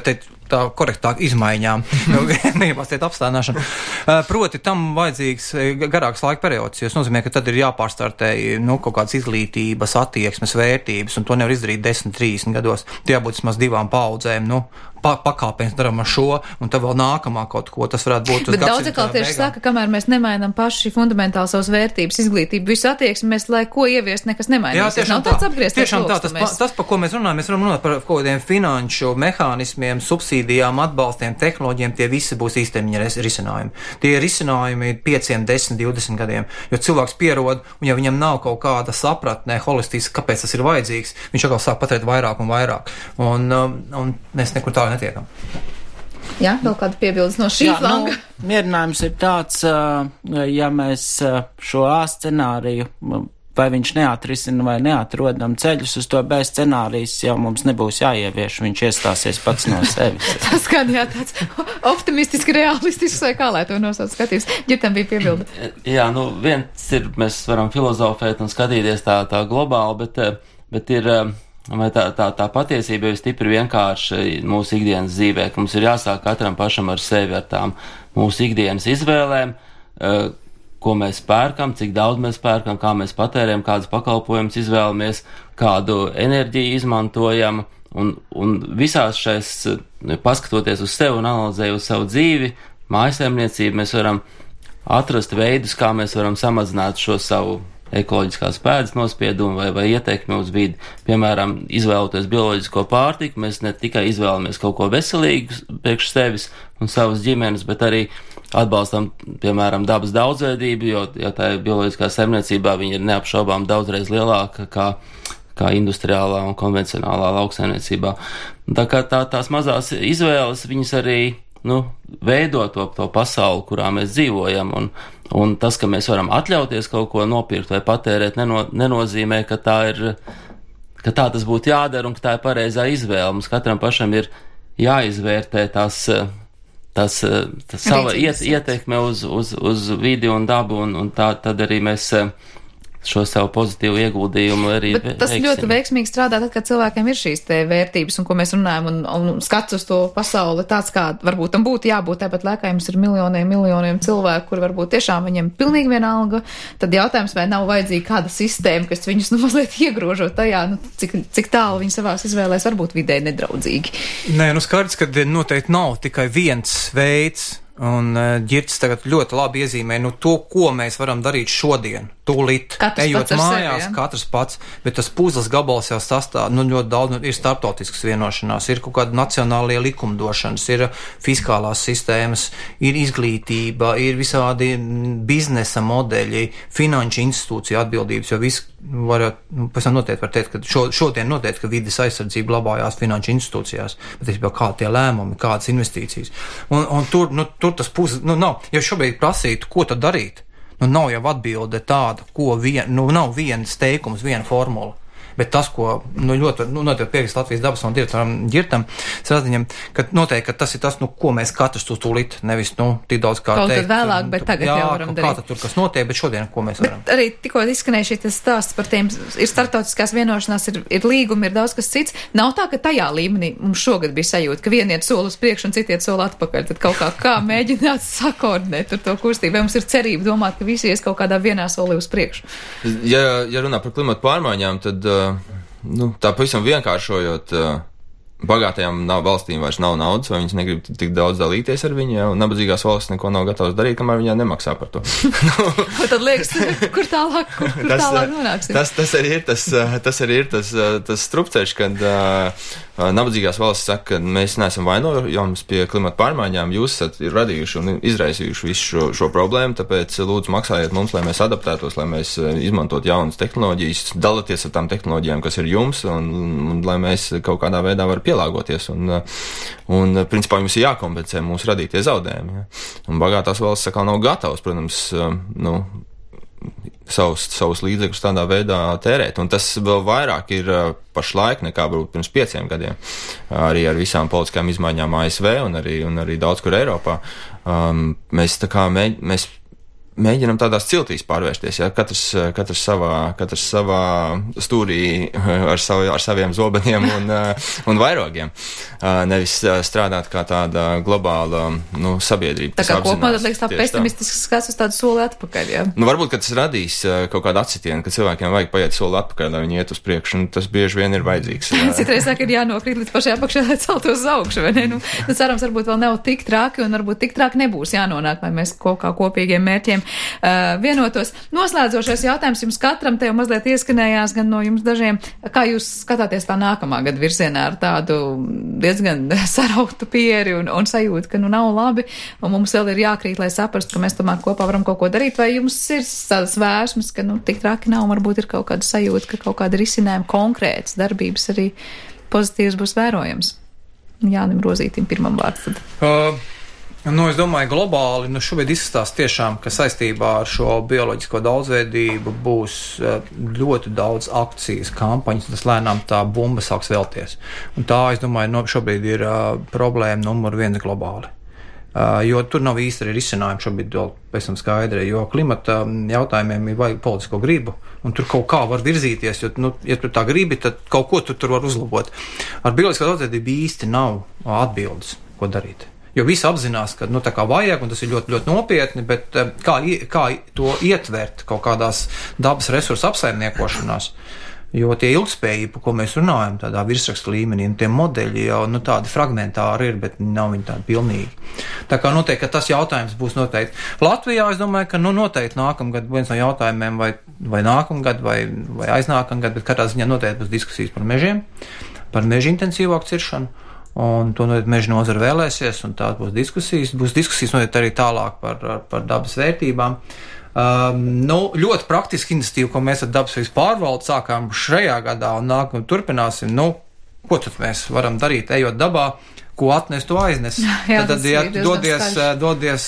tā korektāk izmaiņām, nepārstiet apstādināšanu. Proti, tam vajadzīgs garāks laika periods, jo tas nozīmē, ka tad ir jāpārstartē, nu, kaut kādas izglītības, attieksmes, vērtības, un to nevar izdarīt desmit, trīsdesmit gados. Tie jābūt vismaz divām paudzēm, nu, pa, pakāpienas daram ar šo, un tad vēl nākamā kaut ko, tas varētu būt uz Bet daudz atkal tieši saka, kamēr mēs nemainam paši fundamentāli savas vērtības, izglītību, visu attieksmi, mēs, lai ko ieviest, nekas nemainīsies. Jā, nav tāds apgriezties tiešām tā, tas, mēs... tas, par ko mēs runājam, mēs varam runāt par kaut kādiem finanšu mehānismiem, subsīdijām, atbalstiem, tehnoloģiem, tie visi būs īstermiņa risinājumi. Tie risinājumi ir pieciem, desmit, divdesmit gadiem, jo cilvēks pierod, un ja viņam nav kaut kāda sapratnē, holistiski, kāpēc tas ir vajadzīgs, viņš atkal sāk patērēt vairāk un vairāk, un, un mēs nekur tā netiekam. Jā, vēl kāda piebildes no šī flanga? Nu, mierinājums ir tāds, ja mēs šo A scenāriju, vai viņš neatrisina vai neatrodam ceļus uz to B scenārijas, jau mums nebūs jāievieš, viņš iestāsies pats no sevis. Tas gan jā, tāds optimistiski, realistisks, vai kā lai to nosauc skatījums. Ģitam bija piebilde. Jā, nu viens ir, mēs varam filozofēt un skatīties tā, tā globāli, bet, bet ir... Vai tā, tā, tā patiesība ir stipri vienkārši mūsu ikdienas dzīvē, ka mums ir jāsāk katram pašam ar sevi, ar tām mūsu ikdienas izvēlēm, ko mēs pērkam, cik daudz mēs pērkam, kā mēs patērējam, kādas pakalpojumus izvēlamies, kādu enerģiju izmantojam, un, un visās šais, paskatoties uz sevi un analizējot uz savu dzīvi, mājasēmniecību, mēs varam atrast veidus, kā mēs varam samazināt šo savu ekoloģiskās pēdas nospiedumu vai, vai ieteikmi uz vidi. Piemēram, izvēloties bioloģisko pārtiku, mēs ne tikai izvēlamies kaut ko veselīgu priekš sevis un savas ģimenes, bet arī atbalstam, piemēram, dabas daudzveidību, jo, jo tā bioloģiskā saimniecībā viņa ir neapšaubām daudzreiz lielāka kā, kā industriālā un konvencionālā lauksaimniecībā. Tā kā tā, tās mazās izvēles, viņas arī, nu, veido to, to pasauli, kurā mēs dzīvojam, un Un tas, ka mēs varam atļauties kaut ko nopirkt vai patērēt, neno, nenozīmē, ka tā ir, ka tā tas būtu jādara un ka tā ir pareizā izvēle. Mums katram pašam ir jāizvērtē tās, tās, tās sava iet, ietekme uz, uz, uz vidi un dabu, un, un tā tad arī mēs šo savu pozitīvu ieguldījumu arī Bet tas veiksim. Ļoti veiksmīgi strādā tad, kad cilvēkiem ir šīs te vērtības un ko mēs runājam un, un skats uz to pasauli tāds, kā varbūt tam būtu jābūt, tāpat laikā jums ir miljoniem, miljoniem cilvēku, kur varbūt tiešām viņiem pilnīgi vienalga, tad jautājums, vai nav vajadzīga kāda sistēma, kas viņus nu mazliet iegrožot tajā, nu, cik, cik tālu viņi savās izvēlēs varbūt vidē nedraudzīgi. Nē, nu skaidrs, ka noteikti nav tikai viens veids. Un Ģirts tagad ļoti labi iezīmē nu, to, ko mēs varam darīt šodien, tūlīt, katrs ejot mājās, sevi, ja? katrs pats, bet tas puzles gabals jau sastāv, nu, ļoti daudz, nu, ir starptautiskas vienošanās, ir kaut kāda nacionālie likumdošanas, ir fiskālās sistēmas, ir izglītība, ir visādi biznesa modeļi, finanšu institūcija atbildības, jo viss var, nu, pēc tam noteikti var teikt, ka šo, šodien noteikti, ka vides aizsardzība glabājās finanšu institūcijās, bet es jau kā tie lēmumi, kādas investīcijas. Un, un tur, nu, tur tas puzles, nu, nav, ja šobrīd prasītu, ko tad darīt, nu, nav jau atbilde tāda, ko vien, nu, nav viens teikums, viena formula. Bet tas, ko, nu, ļoti, nu, noteikti piekrist Latvijas dabas un direktoram Ģirtam, Sraziņam, ka noteikti, ka tas ir tas, nu, ko mēs katrs tu tūlīt, nevis, nu, tik daudz kā kaut teikt. Kaut tad vēlāk, bet tagad jā, jau varam darīt. Jā, kā tur kas notiek, bet šodien, ko mēs varam. Bet arī tikko izskanēja šī stāsts par tiem, ir startautiskās vienošanās, ir, ir līgumi, ir daudz kas cits. Nav tā, ka tajā līmenī mums šogad bija sajūta, ka vieni iet soli uz priekšu un citi iet soli atpakaļ. Tad kaut kā, kā mēģināt sakoordinēt tur to kustību. Vai mums ir cerība domāt, ka visi ies kaut kādā vienā soli uz priekšu? Ja, ja runā par klimatu pārmaiņām, tad uh... Nu, tā pavisam vienkāršojot, bagātajām nav, valstīm vairs nav naudas, vai viņas negrib tik daudz dalīties ar viņu, ja, un nabadzīgās valstis neko nav gatavas darīt, kamēr viņā nemaksā par to. Ko tad liekas, kur tālāk, kur, kur tas, tālāk nonāksim? Tas, tas arī ir tas, tas, arī ir tas, tas strupceļš, kad uh, nabadzīgās valstis saka, ka mēs neesam vainojams pie klimata pārmaiņām, jūs esat radījuši un izraisījuši visu šo, šo problēmu, tāpēc lūdzu maksājiet mums, lai mēs adaptētos, lai mēs izmantot jaunas tehnoloģijas, dalieties ar tām tehnoloģijām, kas ir jums, un, un lai mēs kaut kādā veidā varam pielāgoties, un, un principā jums ir jākompensē mūsu radītie zaudējumi. Ja? Un bagātās valsts sakā nav gatavas, protams, nu, savus, savus līdzekļus tādā veidā tērēt, un tas vēl vairāk ir pašlaik nekā varbūt pirms pieciem gadiem, arī ar visām politiskām izmaiņām A S V un arī, un arī daudz kur Eiropā. Um, mēs tā kā mēģ, mēs mēģinam tādās ciltīs pārvērsties, ja katrs, katrs, savā, katrs savā stūrī ar, savu, ar saviem zobeniem un, un vairogiem. Nevis strādāt kā tāda globāla nu, sabiedrība. Tā kā kopumā tad liekas tā pesimistisks skats uz tādu soli atpakaļ, jā? Nu, varbūt, ka tas radīs kaut kādu atsitienu, ka cilvēkiem vajag paiet soli atpakaļ, lai viņi iet uz priekšu, un tas bieži vien ir vajadzīgs. Citreiz saka, ir jānokrīt līdz pašai apakšā, lai celtos uz augšu, vai ne? Nu, nu, cerams, varbūt vēl nav tik traki, un varbūt tik traki nebūs jānonāk, lai mēs kaut kā kopīgiem mērķiem uh, vienotos. Noslēdzošais jautājums jums katram, te jau mazliet ieskanējās gan no jums dažiem. Kā jūs skatāties tā nākamā gada virzienā ar tādu diezgan sarautu pieri un, un sajūtu, ka nu nav labi, un mums vēl ir jākrīt, lai saprastu, ka mēs tomēr kopā varam kaut ko darīt, vai jums ir tādas vērsmes, ka nu tik traki nav, un varbūt ir kaut kāda sajūta, ka kaut kāda risinājuma konkrētas darbības arī pozitīvas būs vērojams? Jānim Rozītim pirmam vārds tad. Uh. Nu, es domāju, globāli, nu, šobrīd izskatās tiešām, ka saistībā ar šo bioloģisko daudzveidību būs ļoti daudz akcijas, kampaņas, un tas lēnām tā bumba sāks vēlties. Un tā, es domāju, no, šobrīd ir uh, problēma numur viens globāli. Uh, jo tur nav īsti arī risinājumi šobrīd vēl pēc tam skaidri, jo klimata jautājumiem ir vajag politisko gribu, un tur kaut kā var virzīties, jo, nu, ja tur tā gribi, tad kaut ko tur, tur var uzlabot. Ar bioloģisko daudzveidību īsti nav atbildes, ko darīt. Jo visi apzinās, ka nu, tā kā vajag, un tas ir ļoti, ļoti nopietni, bet kā, kā to ietvert kaut kādās dabas resursu apsaimniekošanās, jo tie ilgspējīgi, par ko mēs runājam, tādā virsrakstu līmenī, un tie modeļi jau nu, tādi fragmentāri ir, bet nav viņi tādi pilnīgi. Tā kā noteikti, ka tas jautājums būs noteikti. Latvijā, es domāju, ka nu, noteikti nākamgad viens no jautājumiem, vai, vai nākamgad, vai, vai aiznākamgad, bet katrā ziņā noteikti būs diskusijas par mežiem, par mežu intensīvāku ciršanu. Un to noteikti meža nozara vēlēsies, un tās būs diskusijas. Būs diskusijas noteikti arī tālāk par, par dabas vērtībām. Um, nu, ļoti praktiski iniciatīva, ko mēs ar dabas veids pārvaldu sākām šajā gadā un nākamā turpināsim. Nu, ko tad mēs varam darīt, ejot dabā? Ko atnes, to aiznes. Jā, tad, ja dodies, dodies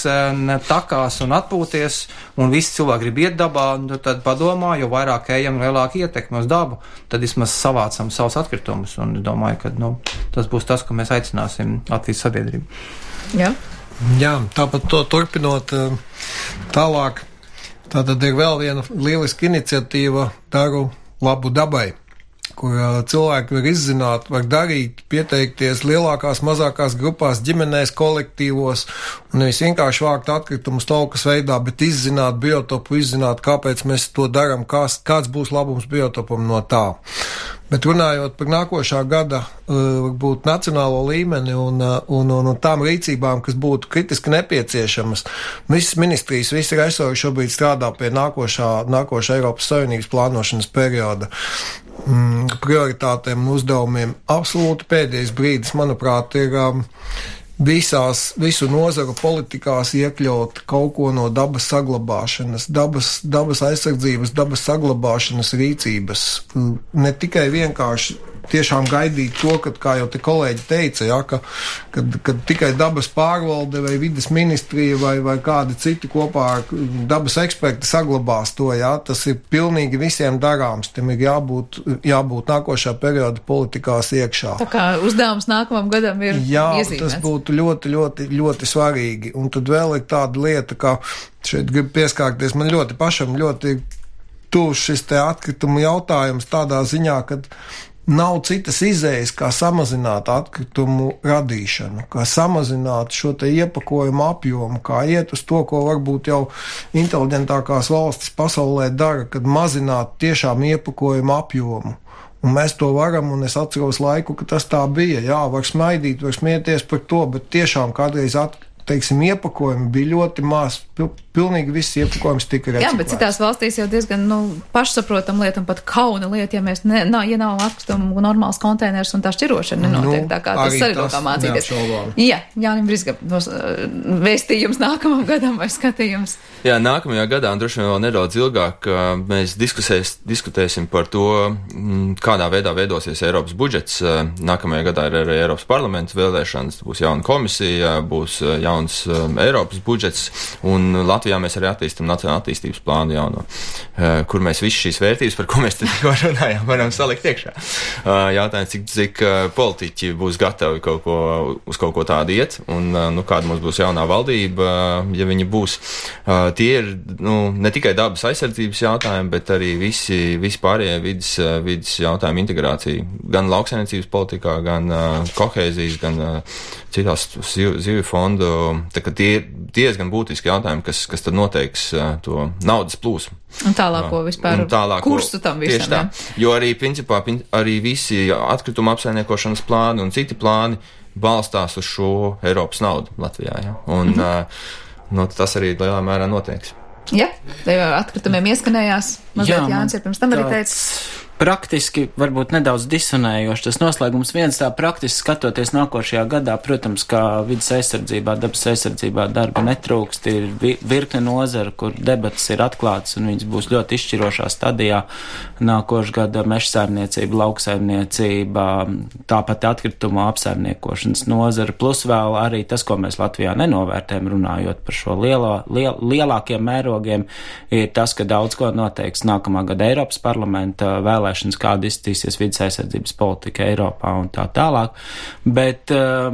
takās un atpūties, un visi cilvēki grib iet dabā, tad padomā, jo vairāk ejam, lielāka ietekme uz dabu, tad vismaz savācam savus atkritumus, un es domāju, ka nu, tas būs tas, ko mēs aicināsim Latvijas sabiedrību. Jā. Jā, tāpat to turpinot tālāk, tātad ir vēl viena lieliska iniciatīva Daru labu dabai, kur uh, cilvēki var izzināt, var darīt, pieteikties lielākās, mazākās grupās, ģimenēs, kolektīvos, un nevis vienkārši vākt atkritumus laukas veidā, bet izzināt biotopu, izzināt, kāpēc mēs to daram, kāds, kāds būs labums biotopam no tā. Bet runājot par nākošā gada, varbūt nacionālo līmeni un, un, un, un tām rīcībām, kas būtu kritiski nepieciešamas, visas ministrijas, visi resori šobrīd strādā pie nākošā, nākošā Eiropas Savienības plānošanas perioda mm, prioritātēm un uzdevumiem. Absolūti pēdējais brīdis, manuprāt, ir um, visās, visu nozaru politikās iekļaut kaut ko no dabas saglabāšanas, dabas, dabas aizsardzības, dabas saglabāšanas rīcības. Ne tikai vienkārši tiešām gaidīt to, kad, kā jau te kolēģi teica, ja, ka, kad, kad tikai dabas pārvalde vai vides ministrija vai, vai kādi citi kopā ar dabas eksperti saglabās to, ja, tas ir pilnīgi visiem darāms, tam ir jābūt, jābūt nākošā perioda politikās iekšā. Tā kā uzdevums nākamam gadam ir Jā, iezīmēts. Tas būtu ļoti, ļoti, ļoti svarīgi. Un tad vēl ir tāda lieta, ka šeit grib pieskārties, man ļoti pašam ļoti tūs šis te atkritumu jautājums tādā ziņā, kad nav citas izējas, kā samazināt atkritumu radīšanu, kā samazināt šo te iepakojumu apjomu, kā iet uz to, ko varbūt jau inteliģentākās valstis pasaulē dara, kad mazināt tiešām iepakojumu apjomu. Un mēs to varam, un es atceros laiku, ka tas tā bija. Jā, var smaidīt, var smieties par to, bet tiešām kādreiz atkritumu, teiksim, iepakojumi bija ļoti maz, pil, pilnīgi viss iepakojums tika reciklēts. Jā, bet citās valstīs jau diezgan, nu, pašsaprotam lieta un pat kauna lieta, ja mēs, ne, nav, ja nav atkritumu normāls konteiners un tā šķirošana nenotiek, nu, tā kā tas arī kaut kā mācīties. Jā, Jānim Brizgam, vēstījums nākamam gadam vai skatījums? Jā, nākamajā gadā, un droši vien vēl nedaudz ilgāk, mēs diskutēsim par to, kādā veidā veidosies Eiropas budžets. Nākamajā gadā ir arī Eiropas parlamenta vēlēšanas, būs jauna komisija, būs jauns Eiropas budžets, un un Latvijā mēs arī attīstam nacionālu attīstības plānu jauno, kur mēs visas šīs vērtības, par ko mēs te tikko runājām, varam salikt iekšā. Jautājums, cik, cik politiķi būs gatavi kaut ko, uz kaut ko tādu iet, un nu, kāda mums būs jaunā valdība, ja viņi būs. Tie ir nu, ne tikai dabas aizsardzības jautājumi, bet arī visi, visi pārējie vidas, vidas jautājumu integrācija, gan lauksaimniecības politikā, gan uh, kohēzijas, gan uh, citās zivju fondu. Tā kā tie ir diezgan būtiski jautājumi, kas, kas tad noteiks uh, to naudas plūsmu. Un tālāko vispār un tālāko, kursu tam visam. Tieši tā. Jo arī, principā, arī visi atkrituma apsaimniekošanas plāni un citi plāni balstās uz šo Eiropas naudu Latvijā. Ja? Un mm-hmm. uh, nu, tas arī lielā mērā noteiks. Ja, atkritumiem ieskanējās. Mazliet Jānis ir pirms tam arī teicis. Praktiski, varbūt nedaudz disonējoši tas noslēgums. Viens tā praktiski skatoties nākošajā gadā, protams, kā vidas aizsardzībā, dabas aizsardzībā darba netrūkst, ir virkne nozara, kur debatas ir atklātas un viņas būs ļoti izšķirošā stadijā. Nākošā gada mežsaimniecība, lauksaimniecība, tāpat atkrituma apsaimniekošanas nozara, plus vēl arī tas, ko mēs Latvijā nenovērtējam, runājot par šo lielo, liel, lielākiem mērogiem, ir tas, ka daudz ko noteiks nākamā gada Eiropas parlamenta vēlēšanas, kāda izstīsies vidas aizsardzības politika Eiropā un tā tālāk. Bet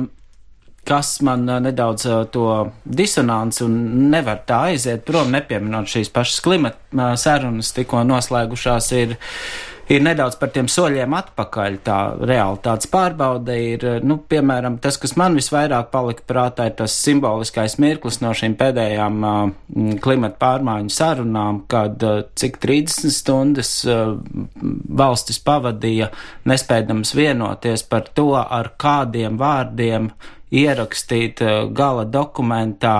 kas man nedaudz to disonanci un nevar tā aiziet prom, nepieminot šīs pašas klimata sarunas tikko noslēgušās, ir, ir nedaudz par tiem soļiem atpakaļ. Tā realitātes pārbaude ir, nu, piemēram, tas, kas man visvairāk palika prātā, ir tas simboliskais mirklis no šīm pēdējām uh, klimata pārmaiņu sarunām, kad uh, cik trīsdesmit stundas uh, valstis pavadīja nespēdams vienoties par to, ar kādiem vārdiem ierakstīt uh, gala dokumentā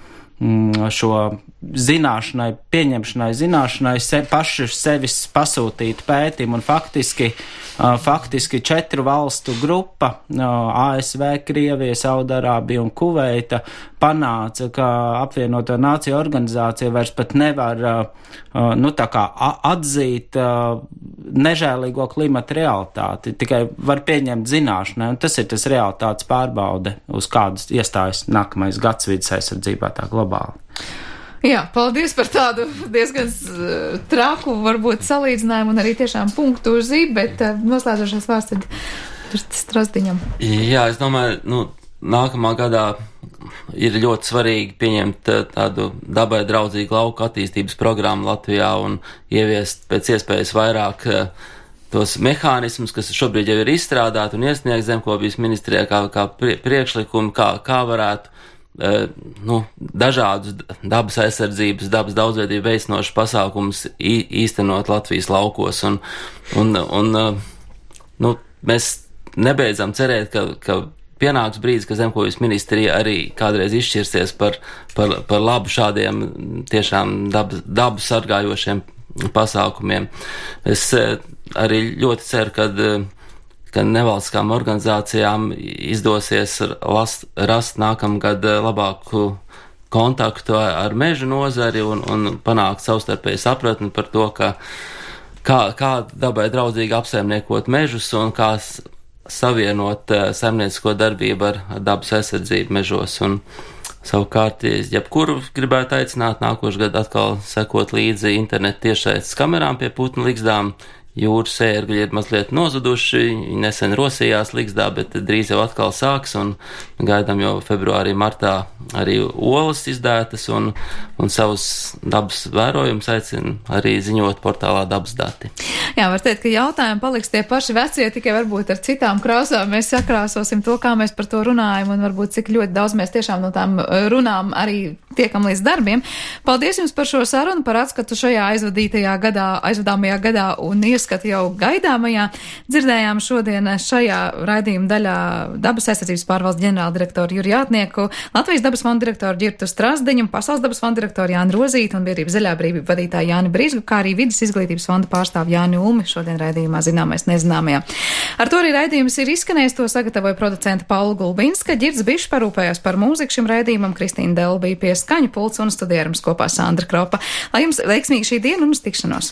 mm, šo zināšanai, pieņemšanai, zināšanai, se, paši sevis pasūtīt pētījumu, un faktiski, uh, faktiski četru valstu grupa, uh, A S V, Krievija, Saudarābija un Kuveita, panāca, ka apvienoto nāciju organizācija vairs pat nevar uh, uh, nu, tā kā atzīt uh, nežēlīgo klimata realitāti, tikai var pieņemt zināšanai, un tas ir tas realitātes pārbaude, uz kādas iestājas nākamais gads vidas aizsardzībā tā globāli. Jā, paldies par tādu diezgan traku, varbūt salīdzinājumu un arī tiešām punktu uz zīm, bet uh, noslēdzošais vārds tad ir Strasdiņam. Jā, es domāju, nu, nākamā gadā ir ļoti svarīgi pieņemt tādu dabai draudzīgu lauku attīstības programmu Latvijā un ieviest pēc iespējas vairāk uh, tos mehānismus, kas šobrīd jau ir izstrādāti un iesniegts zemkopības ministrijā kā, kā priekšlikumi, kā, kā varētu Uh, nu, dažādus dabas aizsardzības, dabas daudzveidību veicinošus pasākumus īstenot Latvijas laukos. Un, un, un uh, nu, mēs nebeidzam cerēt, ka, ka pienāks brīdis, ka zemkopības ministrija arī kādreiz izšķirsies par, par, par labu šādiem tiešām dabas, dabu sargājošiem pasākumiem. Es uh, arī ļoti ceru, ka uh, ka nevalstiskām organizācijām izdosies last, rast nākamgad labāku kontaktu ar mežu nozari un, un panākt savstarpēju sapratni par to, ka kā, kā dabai draudzīgi apsaimniekot mežus un kā savienot saimniecisko darbību ar, ar dabas aizsardzību mežos. Un savukārt, jebkuru gribētu aicināt nākošu gadu atkal sekot līdzi internetu tiešsaistes kamerām pie putnu ligzdām. Jūras sērgļi ir mazliet nozuduši, viņi nesen rosījās ligzdā, bet drīz jau atkal sāks, un gaidām jau februārī, martā arī olas izdētas, un, un savus dabas vērojumus aicina arī ziņot portālā dabas dati. Jā, var teikt, ka jautājumi paliks tie paši vecie, tikai varbūt ar citām krāsām mēs sakrāsosim to, kā mēs par to runājam, un varbūt cik ļoti daudz mēs tiešām no tām runām arī tiekam līdz darbiem. Paldies jums par šo sarunu, par atskatu šajā aizvadītajā gadā, aizvadāmajā gadā un ieskatu jau gaidāmajā. Dzirdējām šodien šajā raidījuma daļā dabas aizsardzības pārvaldes ģenerāldirektoru Juri Jātnieku, Latvijas dabas fonda direktoru Ģirtu Strasdiņu, Pasaules dabas fonda direktoru Jāni Rozītu un biedrības Zaļā brīvība vadītāju Jāni Brīsku, kā arī vidas izglītības fonda pārstāvu Jāni Ulmi šodien raidījumā Zināmais nezināmajā. Ar to arī raidījums ir izskanējis, to sagatavoja producenta Paula Gulbinska, Ģirts Bišs parūpējās par mūziku šim raidījumam, Kristīna Delbija pie skaņu pults un studējums kopā Sandra Kropa. Lai jums veiksmīgi šī diena un uz tikšanos!